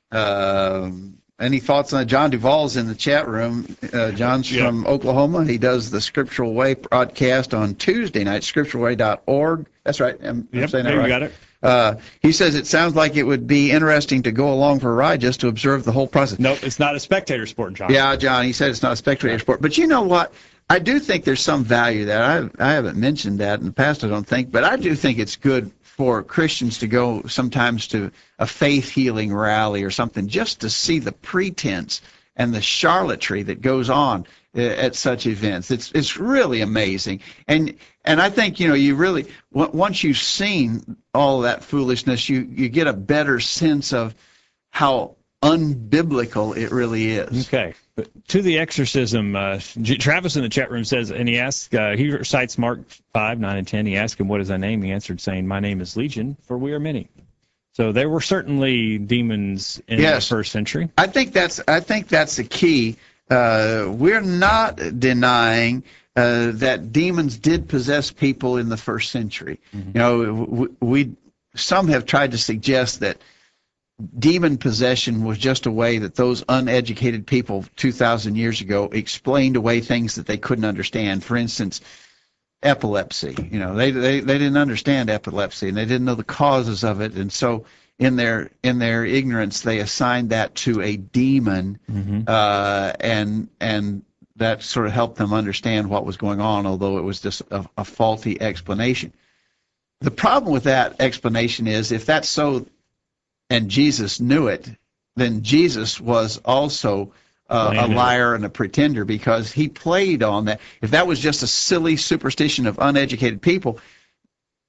Um, any thoughts on that? John Duvall's in the chat room. Uh, John's yep. from Oklahoma. He does the Scriptural Way broadcast on Tuesday night, scriptural way dot org. That's right. I'm, yep, I'm saying that there right. You got it. Uh, he says it sounds like it would be interesting to go along for a ride just to observe the whole process. Nope, it's not a spectator sport, John. Yeah, John, he said it's not a spectator sport. But you know what? I do think there's some value there. I, I haven't mentioned that in the past, I don't think, but I do think it's good for Christians to go sometimes to a faith healing rally or something just to see the pretense and the charlatanry that goes on at such events. It's it's really amazing. And and I think, you know, you really, once you've seen all of that foolishness, you, you get a better sense of how unbiblical it really is. Okay. But to the exorcism, uh, Travis in the chat room says, and he asks, uh, he cites Mark five, nine, and ten. He asked him, what is thy name? He answered, saying, my name is Legion, for we are many. So there were certainly demons in yes. the first century. I think that's I think that's the key. Uh, we're not denying uh, that demons did possess people in the first century. Mm-hmm. You know, we, we some have tried to suggest that demon possession was just a way that those uneducated people two thousand years ago explained away things that they couldn't understand. For instance, epilepsy. You know, they, they, they didn't understand epilepsy, and they didn't know the causes of it, and so in their in their ignorance, they assigned that to a demon, mm-hmm. uh, and and that sort of helped them understand what was going on, although it was just a, a faulty explanation. The problem with that explanation is, if that's so, and Jesus knew it, then Jesus was also uh, a liar and a pretender, because he played on that. If that was just a silly superstition of uneducated people,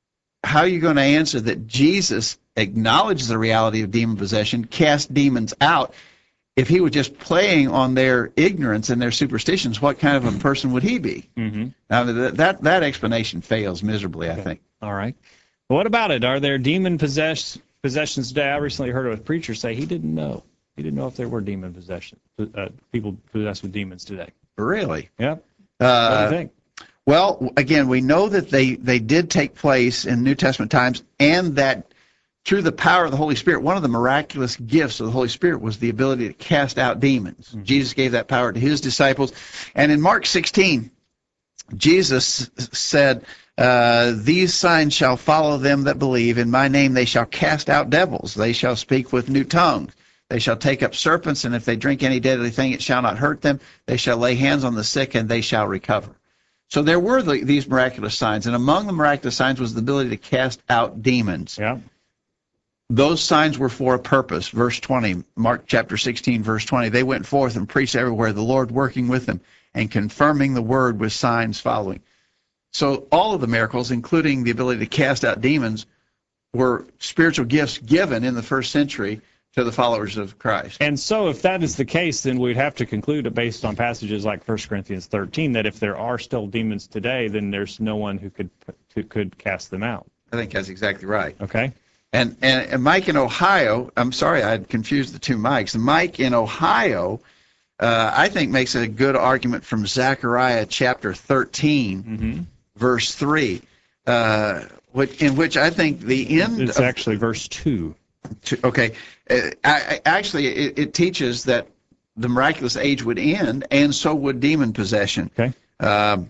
how are you going to answer that Jesus acknowledged the reality of demon possession, cast demons out? If he were just playing on their ignorance and their superstitions, what kind of a person would he be? Mm-hmm. Now, that, that, that explanation fails miserably, I think. All right. Well, what about it? Are there demon possess- possessions today? I recently heard of a preacher say he didn't know. He didn't know if there were demon possession, uh, people possessed with demons today. Really? Yep. Uh, what do you think? Well, again, we know that they, they did take place in New Testament times, and that through the power of the Holy Spirit, one of the miraculous gifts of the Holy Spirit was the ability to cast out demons. Mm-hmm. Jesus gave that power to his disciples. And in Mark sixteen, Jesus said, uh, these signs shall follow them that believe. In my name they shall cast out devils. They shall speak with new tongues. They shall take up serpents, and if they drink any deadly thing, it shall not hurt them. They shall lay hands on the sick, and they shall recover. So there were the, these miraculous signs, and among the miraculous signs was the ability to cast out demons. Yeah. Those signs were for a purpose. Verse twenty, Mark chapter sixteen, verse twenty, they went forth and preached everywhere, the Lord working with them and confirming the word with signs following. So all of the miracles, including the ability to cast out demons, were spiritual gifts given in the first century to the followers of Christ. And so if that is the case, then we'd have to conclude, based on passages like First Corinthians thirteen, that if there are still demons today, then there's no one who could who could cast them out. I think that's exactly right. Okay. And, and, and Mike in Ohio, I'm sorry, I had confused the two Mikes. Mike in Ohio, uh, I think, makes a good argument from Zechariah chapter thirteen, mm-hmm. verse three, uh, which, in which I think the end It's of, actually verse two. To, okay. Uh, I, I, actually, it, it teaches that the miraculous age would end, and so would demon possession. Okay. Um,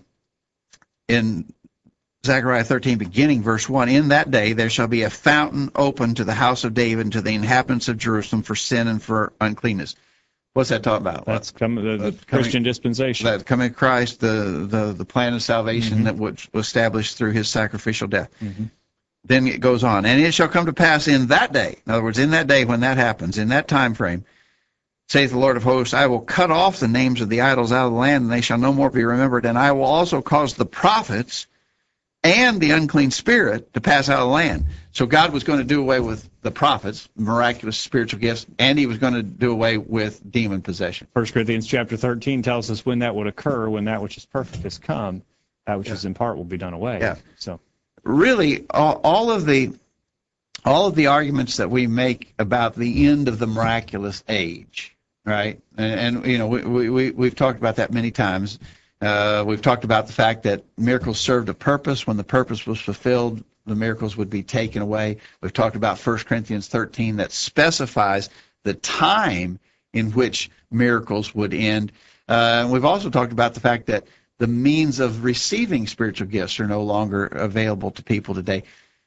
in Zechariah thirteen, beginning verse one, in that day there shall be a fountain open to the house of David and to the inhabitants of Jerusalem for sin and for uncleanness. What's that talking about? That's coming, the, the That's Christian coming, dispensation. That coming Christ, the, the, the plan of salvation mm-hmm. that was established through his sacrificial death. Mm-hmm. Then it goes on, and it shall come to pass in that day, in other words, in that day when that happens, in that time frame, saith the Lord of hosts, I will cut off the names of the idols out of the land, and they shall no more be remembered, and I will also cause the prophets and the unclean spirit to pass out of the land. So God was going to do away with the prophets, miraculous spiritual gifts, and he was going to do away with demon possession. First Corinthians chapter thirteen tells us when that would occur, when that which is perfect has come, that which yeah. is in part will be done away. Yeah. So really, all, all of the all of the arguments that we make about the end of the miraculous age, right? And, and you know, we, we, we've talked about that many times. Uh, we've talked about the fact that miracles served a purpose. When the purpose was fulfilled, the miracles would be taken away. We've talked about First Corinthians thirteen that specifies the time in which miracles would end. Uh, and we've also talked about the fact that the means of receiving spiritual gifts are no longer available to people today.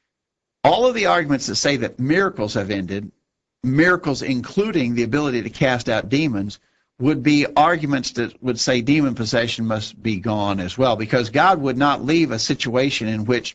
All of the arguments that say that miracles have ended, miracles including the ability to cast out demons, would be arguments that would say demon possession must be gone as well, because God would not leave a situation in which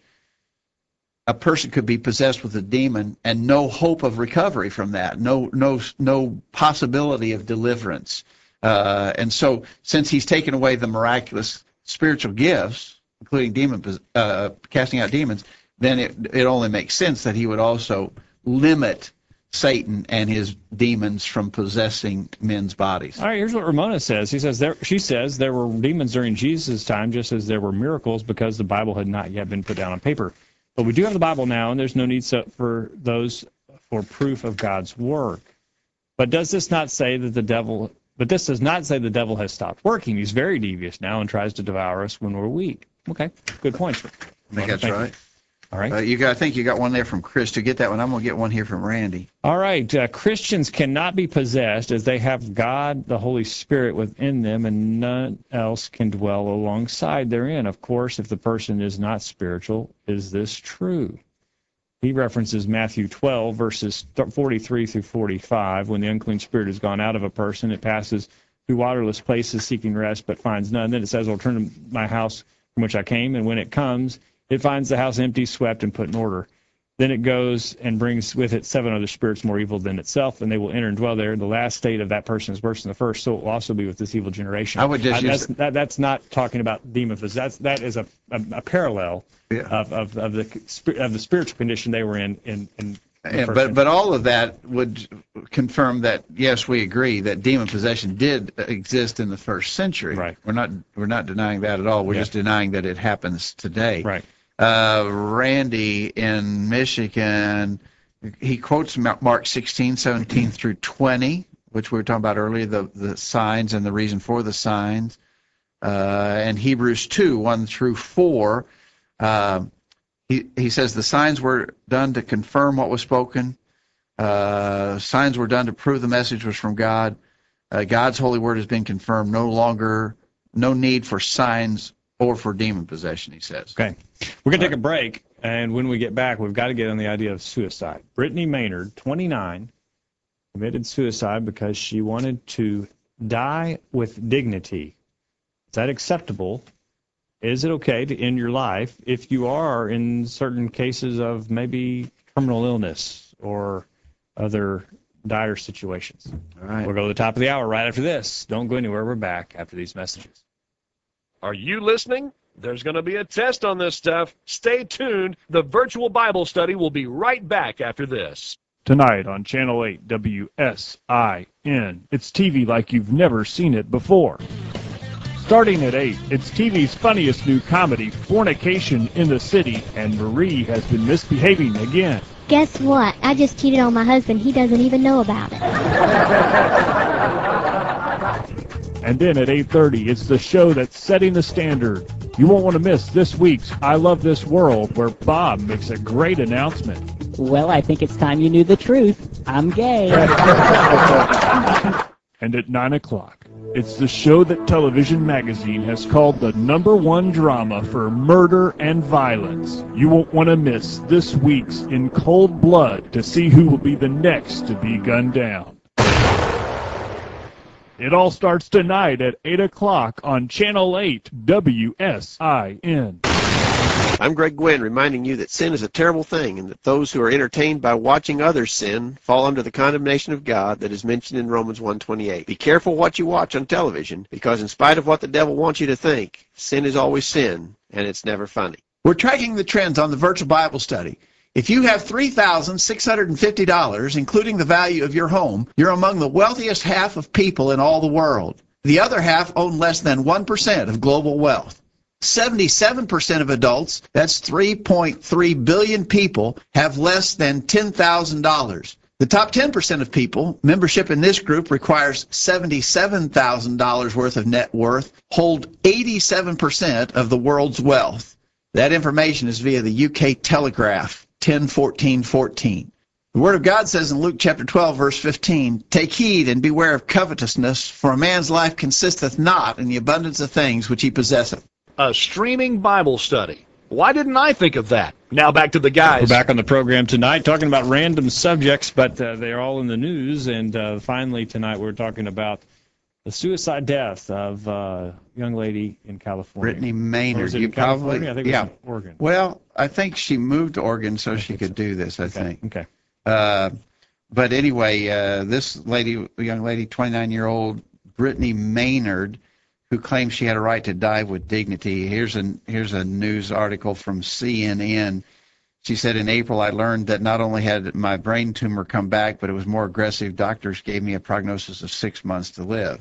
a person could be possessed with a demon and no hope of recovery from that, no no no possibility of deliverance. Uh, and so since he's taken away the miraculous spiritual gifts, including demon uh, casting out demons, then it, it only makes sense that he would also limit Satan and his demons from possessing men's bodies. All right, here's what Ramona says. He says there, she says there were demons during Jesus' time, just as there were miracles, because the Bible had not yet been put down on paper. But we do have the Bible now, and there's no need so, for those for proof of God's work. But does this not say that the devil? But this does not say the devil has stopped working. He's very devious now and tries to devour us when we're weak. Okay, good point. I think that's right. All right. Uh, you got, I think you got one there from Chris. To get that one, I'm going to get one here from Randy. All right. Uh, Christians cannot be possessed as they have God, the Holy Spirit, within them, and none else can dwell alongside therein. Of course, if the person is not spiritual, is this true? He references Matthew twelve, verses forty-three through forty-five. When the unclean spirit has gone out of a person, it passes through waterless places seeking rest, but finds none. Then it says, I'll return to my house from which I came, and when it comes, it finds the house empty, swept, and put in order. Then it goes and brings with it seven other spirits more evil than itself, and they will enter and dwell there. The last state of that person is worse than the first, so it will also be with this evil generation. I would just uh, use that's, that, that's not talking about demon possession. That's that is a, a, a parallel Yeah. of, of, of the of the spiritual condition they were in in. in Yeah, but but all of that would confirm that yes, we agree that demon possession did exist in the first century. Right. We're not we're not denying that at all. We're Yeah. just denying that it happens today. Right. Uh, Randy in Michigan, he quotes Mark sixteen, seventeen through twenty, which we were talking about earlier, the the signs and the reason for the signs, uh, and Hebrews two, one through four. Uh, He, he says the signs were done to confirm what was spoken. Uh, signs were done to prove the message was from God. Uh, God's holy word has been confirmed. No longer, no need for signs or for demon possession, he says. Okay. We're going to take a break, and when we get back, we've got to get on the idea of suicide. Brittany Maynard, twenty-nine, committed suicide because she wanted to die with dignity. Is that acceptable? Is it okay to end your life if you are in certain cases of maybe terminal illness or other dire situations? All right. We'll go to the top of the hour right after this. Don't go anywhere. We're back after these messages. Are you listening? There's going to be a test on this stuff. Stay tuned. The virtual Bible study will be right back after this. Tonight on Channel eight W S I N. It's T V like you've never seen it before. Starting at eight, it's T V's funniest new comedy, Fornication in the City, and Marie has been misbehaving again. Guess what? I just cheated on my husband. He doesn't even know about it. And then at eight thirty, it's the show that's setting the standard. You won't want to miss this week's I Love This World, where Bob makes a great announcement. Well, I think it's time you knew the truth. I'm gay. And at nine o'clock, it's the show that Television Magazine has called the number one drama for murder and violence. You won't want to miss this week's In Cold Blood to see who will be the next to be gunned down. It all starts tonight at eight o'clock on Channel eight W S I N. I'm Greg Gwynn, reminding you that sin is a terrible thing and that those who are entertained by watching others sin fall under the condemnation of God that is mentioned in Romans one twenty-eight. Be careful what you watch on television, because in spite of what the devil wants you to think, sin is always sin, and it's never funny. We're tracking the trends on the virtual Bible study. If you have three thousand six hundred fifty dollars, including the value of your home, you're among the wealthiest half of people in all the world. The other half own less than one percent of global wealth. seventy-seven percent of adults, that's three point three billion people, have less than ten thousand dollars. The top ten percent of people, membership in this group requires seventy-seven thousand dollars worth of net worth, hold eighty-seven percent of the world's wealth. That information is via the U K Telegraph, ten fourteen fourteen. The Word of God says in Luke chapter twelve, verse fifteen, "Take heed and beware of covetousness, for a man's life consisteth not in the abundance of things which he possesseth." A streaming Bible study. Why didn't I think of that? Now back to the guys. We're back on the program tonight talking about random subjects, but uh, they're all in the news. And uh, finally tonight we're talking about the suicide death of uh, a young lady in California. Brittany Maynard. Or was it You in California? probably, I think it yeah. was in Oregon. Well, I think she moved to Oregon so I she think could so. do this, I Okay. think. Okay. Uh, but anyway, uh, this lady, young lady, twenty-nine-year-old Brittany Maynard, who claims she had a right to die with dignity. Here's a, here's a news article from C N N. She said, "In April, I learned that not only had my brain tumor come back, but it was more aggressive. Doctors gave me a prognosis of six months to live.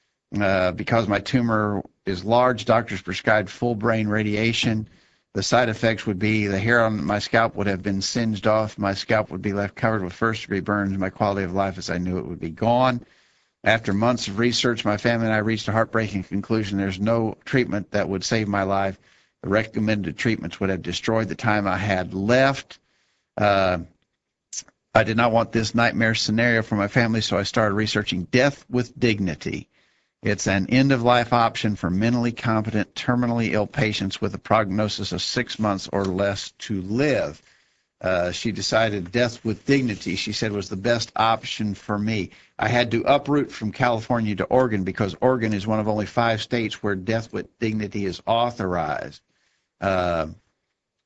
Uh, because my tumor is large, doctors prescribed full brain radiation. The side effects would be the hair on my scalp would have been singed off. My scalp would be left covered with first-degree burns. My quality of life as I knew it would be gone. After months of research, my family and I reached a heartbreaking conclusion. There's no treatment that would save my life. The recommended treatments would have destroyed the time I had left. Uh, I did not want this nightmare scenario for my family, so I started researching death with dignity. It's an end-of-life option for mentally competent, terminally ill patients with a prognosis of six months or less to live." Uh, she decided death with dignity, she said, was the best option for me. I had to uproot from California to Oregon because Oregon is one of only five states where death with dignity is authorized. Uh,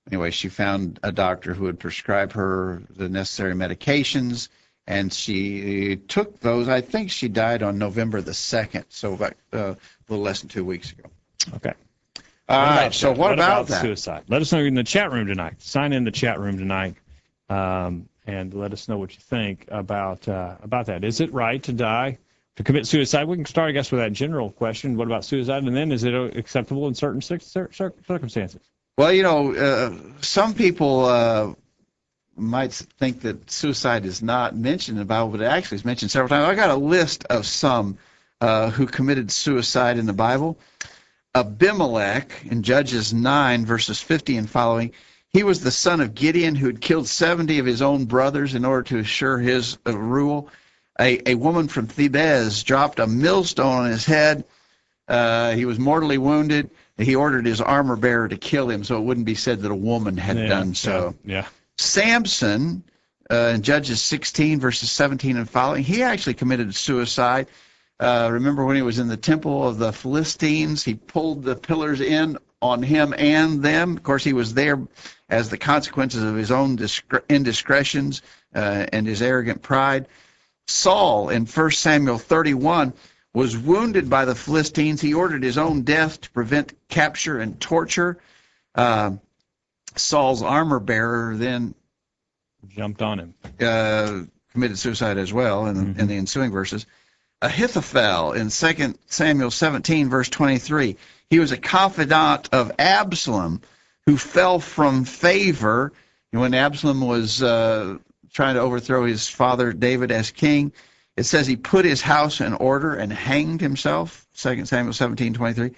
anyway, she found a doctor who would prescribe her the necessary medications, and she took those. I think she died on November the second, so about uh, a little less than two weeks ago. Okay. All What right, about so that? what, about, that? Suicide? Let us know in the chat room tonight. Sign in the chat room tonight, um, and let us know what you think about uh, about that. Is it right to die, to commit suicide? We can start, I guess, with that general question. What about suicide? And then, is it acceptable in certain cir- cir- circumstances? Well, you know, uh, some people uh, might think that suicide is not mentioned in the Bible, but it actually is mentioned several times. I got a list of some uh, who committed suicide in the Bible. Abimelech in Judges nine, verses fifty and following, he was the son of Gideon who had killed seventy of his own brothers in order to assure his uh, rule. A, a woman from Thebez dropped a millstone on his head. Uh, he was mortally wounded. He ordered his armor bearer to kill him so it wouldn't be said that a woman had Yeah, done so. Yeah. yeah. Samson, uh, in Judges sixteen, verses seventeen and following, he actually committed suicide. Uh, remember when he was in the temple of the Philistines, he pulled the pillars in on him and them. Of course, he was there as the consequences of his own discre- indiscretions uh, and his arrogant pride. Saul, in First Samuel thirty-one, was wounded by the Philistines. He ordered his own death to prevent capture and torture. Uh, Saul's armor bearer then Jumped on him. uh, committed suicide as well in, Mm-hmm. in the ensuing verses. Ahithophel in Second Samuel seventeen, verse twenty-three, he was a confidant of Absalom who fell from favor when Absalom was uh, trying to overthrow his father David as king. It says he put his house in order and hanged himself, Second Samuel seventeen, twenty-three.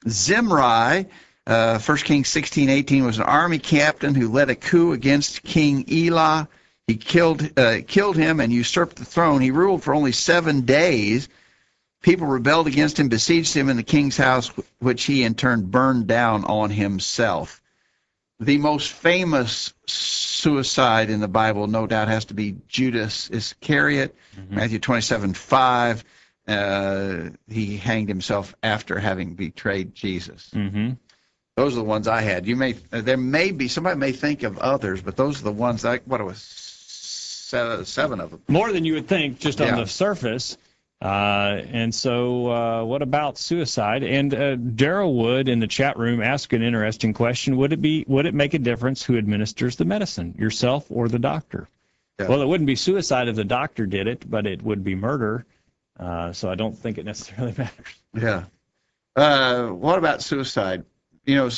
Zimri, uh, First Kings sixteen, eighteen, was an army captain who led a coup against King Elah. He killed uh, killed him and usurped the throne. He ruled for only seven days. People rebelled against him, besieged him in the king's house, which he in turn burned down on himself. The most famous suicide in the Bible, no doubt, has to be Judas Iscariot, mm-hmm. Matthew twenty-seven, five. Uh, he hanged himself after having betrayed Jesus. Mm-hmm. Those are the ones I had. You may there may be somebody may think of others, but those are the ones I what it was seven, seven of them. More than you would think, just on Yeah. the surface. Uh, and so, uh, what about suicide? And uh, Daryl Wood in the chat room asked an interesting question: Would it be would it make a difference who administers the medicine, yourself or the doctor? Yeah. Well, it wouldn't be suicide if the doctor did it, but it would be murder. Uh, so I don't think it necessarily matters. Yeah. Uh, what about suicide? You know,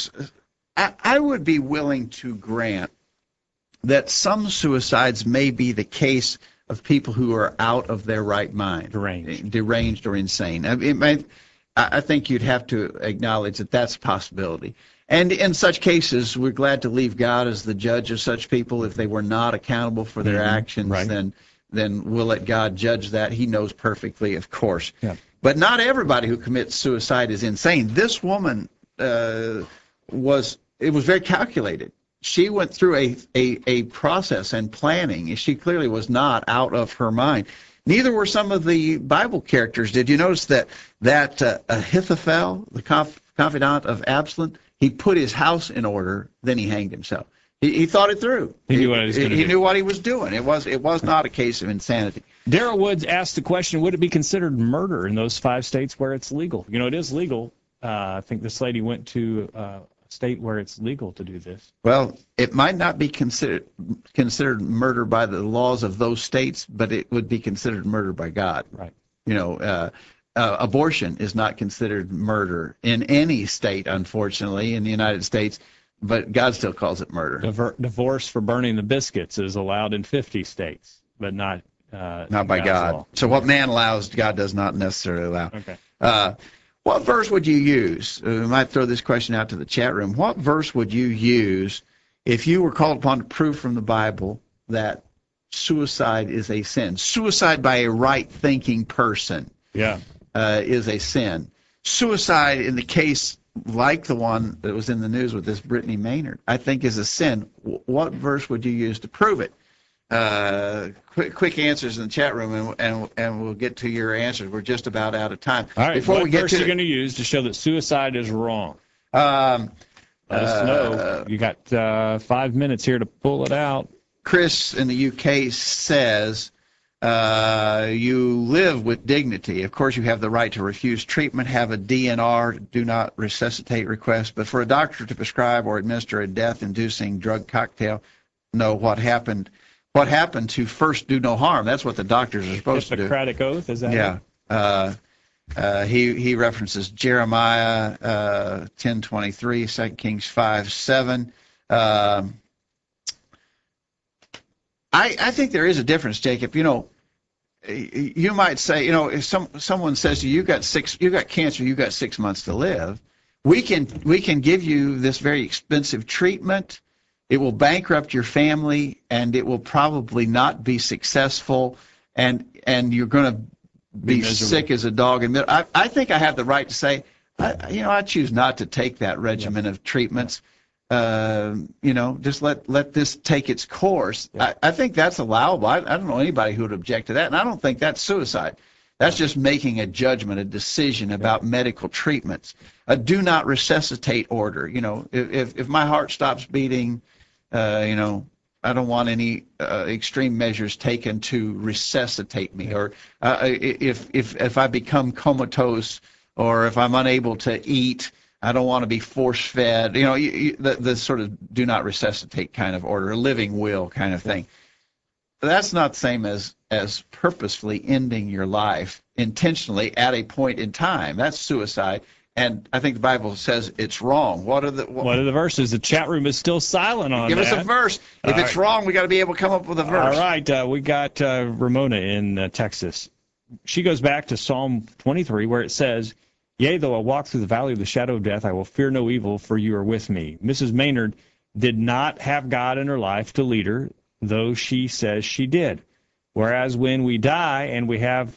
I, I would be willing to grant that some suicides may be the case of people who are out of their right mind, Deranged. deranged or insane. I, it may, I think you'd have to acknowledge that that's a possibility. And in such cases, we're glad to leave God as the judge of such people. If they were not accountable for their Mm-hmm. actions, Right. then then we'll let God judge that. He knows perfectly, of course. Yeah. But not everybody who commits suicide is insane. This woman uh, was, it was very calculated. She went through a, a, a process and planning. She clearly was not out of her mind. Neither were some of the Bible characters. Did you notice that that uh, Ahithophel, the conf- confidant of Absalom, he put his house in order, then he hanged himself. He, he thought it through. He knew what he was gonna He do. knew what he was doing. It was it was not a case of insanity. Daryl Woods asked the question: Would it be considered murder in those five states where it's legal? You know, it is legal. Uh, I think this lady went to uh, a state where it's legal to do this. Well, it might not be considered considered murder by the laws of those states, but it would be considered murder by God. Right. You know, uh, uh, abortion is not considered murder in any state, unfortunately, in the United States, but God still calls it murder. Diver- divorce for burning the biscuits is allowed in fifty states, but not uh, Not by God's God. law. So what man allows, God does not necessarily allow. Okay. Uh, what verse would you use? Uh, we might throw this question out to the chat room. What verse would you use if you were called upon to prove from the Bible that suicide is a sin? Suicide by a right-thinking person Yeah. uh, is a sin. Suicide in the case like the one that was in the news with this Brittany Maynard, I think is a sin. W- what verse would you use to prove it? Uh, quick, quick answers in the chat room, and, and and we'll get to your answers. We're just about out of time. All right. Before what we get verse to are you going to use to show that suicide is wrong? um, Let us know. You got uh, five minutes here to pull it out. Chris in the U K says, uh, you live with dignity. Of course, you have the right to refuse treatment, have a D N R, do not resuscitate request, but for a doctor to prescribe or administer a death-inducing drug cocktail, no, what happened what happened to first do no harm? That's what the doctors are supposed to do. Hippocratic oath, is that Yeah. it? Uh, uh, he, he references Jeremiah uh, ten twenty-three, Second Kings five seven. Um, I, I think there is a difference, Jacob. You know, you might say, you know, if some someone says to you, you got six, you got cancer, you got six months to live. We can we can give you this very expensive treatment. It will bankrupt your family, and it will probably not be successful, and and you're going to be, be sick as a dog. And I I think I have the right to say, I, you know, I choose not to take that regimen yeah. of treatments. Uh, you know, just let let this take its course. Yeah. I, I think that's allowable. I, I don't know anybody who would object to that, and I don't think that's suicide. That's just making a judgment, a decision about yeah. medical treatments. A do not resuscitate order. You know, if if my heart stops beating, uh, you know, I don't want any uh, extreme measures taken to resuscitate me. Yeah. Or uh, if if if I become comatose, or if I'm unable to eat, I don't want to be force-fed, you know, you, you, the, the sort of do not resuscitate kind of order, a living will kind of thing. That's not the same as, as purposefully ending your life intentionally at a point in time. That's suicide, and I think the Bible says it's wrong. What are the what, what are the verses? The chat room is still silent on give that. Give us a verse. If All it's right. wrong, we got to be able to come up with a verse. All right, uh, we got uh, Ramona in uh, Texas. She goes back to Psalm twenty-three, where it says, "Yea, though I walk through the valley of the shadow of death, I will fear no evil, for you are with me." Missus Maynard did not have God in her life to lead her, though she says she did. Whereas when we die and we have,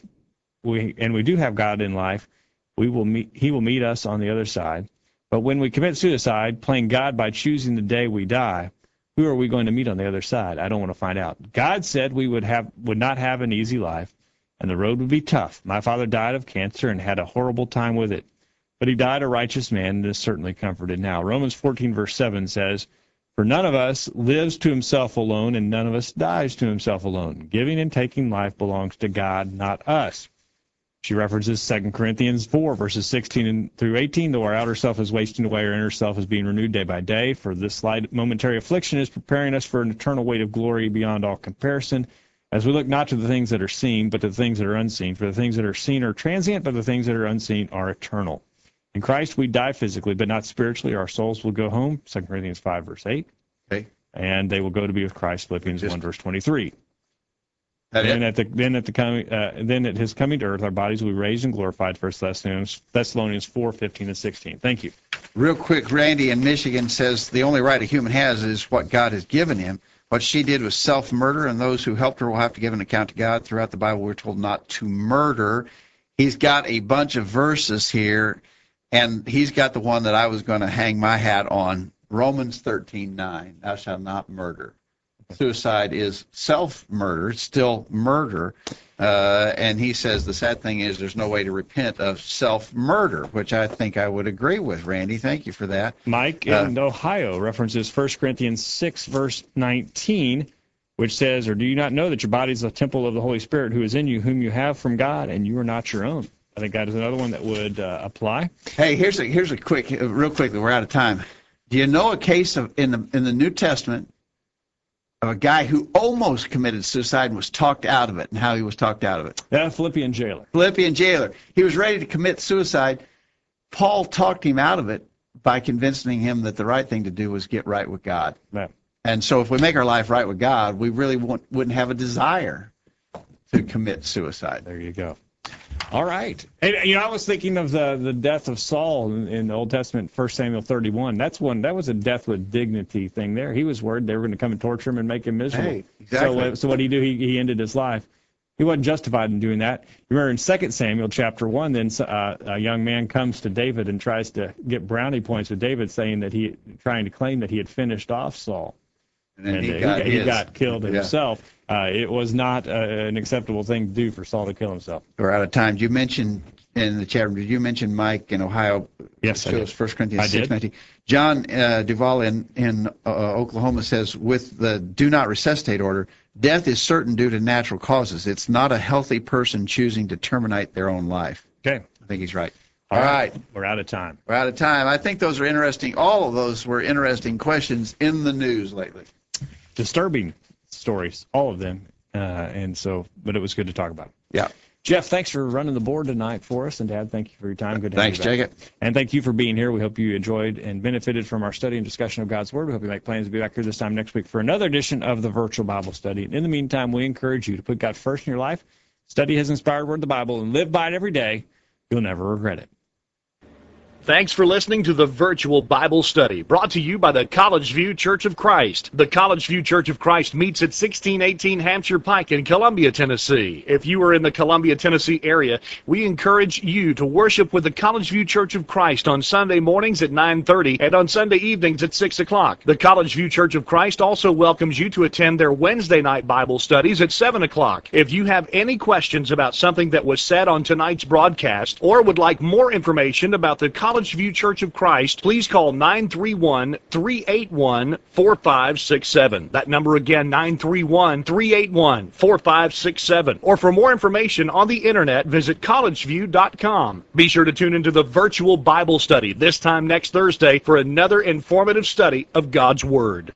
we and we do have God in life, we will meet. He will meet us on the other side. But when we commit suicide, playing God by choosing the day we die, who are we going to meet on the other side? I don't want to find out. God said we would have would not have an easy life, and the road would be tough. My father died of cancer and had a horrible time with it, but he died a righteous man and is certainly comforted now. Romans fourteen, verse seven says, "For none of us lives to himself alone, and none of us dies to himself alone. Giving and taking life belongs to God, not us." She references Second Corinthians four, verses sixteen through eighteen, "Though our outer self is wasting away, our inner self is being renewed day by day. For this slight momentary affliction is preparing us for an eternal weight of glory beyond all comparison, as we look not to the things that are seen, but to the things that are unseen. For the things that are seen are transient, but the things that are unseen are eternal. In Christ we die physically, but not spiritually. Our souls will go home," Second Corinthians five, verse eight. Okay. "And they will go to be with Christ," Philippians Just, one, verse twenty-three. That then it? at the then at the coming uh, then at his coming to earth, our bodies will be raised and glorified. First Thessalonians Thessalonians four, fifteen and sixteen. Thank you. Real quick, Randy in Michigan says the only right a human has is what God has given him. What she did was self-murder, and those who helped her will have to give an account to God. Throughout the Bible, we're told not to murder. He's got a bunch of verses here, and he's got the one that I was going to hang my hat on, Romans thirteen nine, "Thou shalt not murder." Suicide is self-murder, it's still murder, uh, and he says the sad thing is there's no way to repent of self-murder, which I think I would agree with, Randy. Thank you for that. Mike in uh, Ohio references First Corinthians six, verse nineteen, which says, "Or do you not know that your body is a temple of the Holy Spirit who is in you, whom you have from God, and you are not your own?" I think that is another one that would uh, apply. Hey, here's a here's a quick, uh, real quickly, we're out of time. Do you know a case of in the in the New Testament of a guy who almost committed suicide and was talked out of it, and how he was talked out of it? Yeah, Philippian jailer. Philippian jailer. He was ready to commit suicide. Paul talked him out of it by convincing him that the right thing to do was get right with God. Yeah. And so if we make our life right with God, we really won't, wouldn't have a desire to commit suicide. There you go. All right. And, you know, I was thinking of the, the death of Saul in, in the Old Testament, First Samuel thirty-one. That's one. That was a death with dignity thing there. He was worried they were going to come and torture him and make him miserable. Hey, exactly. So, uh, so what did he do? He, he ended his life. He wasn't justified in doing that. Remember in Second Samuel chapter one, then uh, a young man comes to David and tries to get brownie points with David, saying that he, trying to claim that he had finished off Saul. And then and, he, uh, got he, he his. got killed Yeah. himself. Uh, it was not uh, an acceptable thing to do for Saul to kill himself. We're out of time. You mentioned in the chat room. Did you mention Mike in Ohio? Yes, I shows did. First Corinthians I six did. nineteen. John uh, Duvall in in uh, Oklahoma says, with the do not resuscitate order, death is certain due to natural causes. It's not a healthy person choosing to terminate their own life. Okay. I think he's right. All All right. right. We're out of time. We're out of time. I think those are interesting. All of those were interesting questions in the news lately. Disturbing stories, all of them. Uh, and so, but it was good to talk about. Yeah. Jeff, thanks for running the board tonight for us. And Dad, thank you for your time. Good to Thanks, have you back. Jacob. And thank you for being here. We hope you enjoyed and benefited from our study and discussion of God's Word. We hope you make plans to be back here this time next week for another edition of the Virtual Bible Study. And in the meantime, we encourage you to put God first in your life, study His inspired Word, the Bible, and live by it every day. You'll never regret it. Thanks for listening to the Virtual Bible Study, brought to you by the College View Church of Christ. The College View Church of Christ meets at sixteen eighteen Hampshire Pike in Columbia, Tennessee. If you are in the Columbia, Tennessee area, we encourage you to worship with the College View Church of Christ on Sunday mornings at nine thirty and on Sunday evenings at six o'clock. The College View Church of Christ also welcomes you to attend their Wednesday night Bible studies at seven o'clock. If you have any questions about something that was said on tonight's broadcast or would like more information about the College College View Church of Christ, please call nine three one, three eight one, four five six seven. That number again, nine three one, three eight one, four five six seven. Or for more information on the internet, visit college view dot com. Be sure to tune into the Virtual Bible Study this time next Thursday for another informative study of God's Word.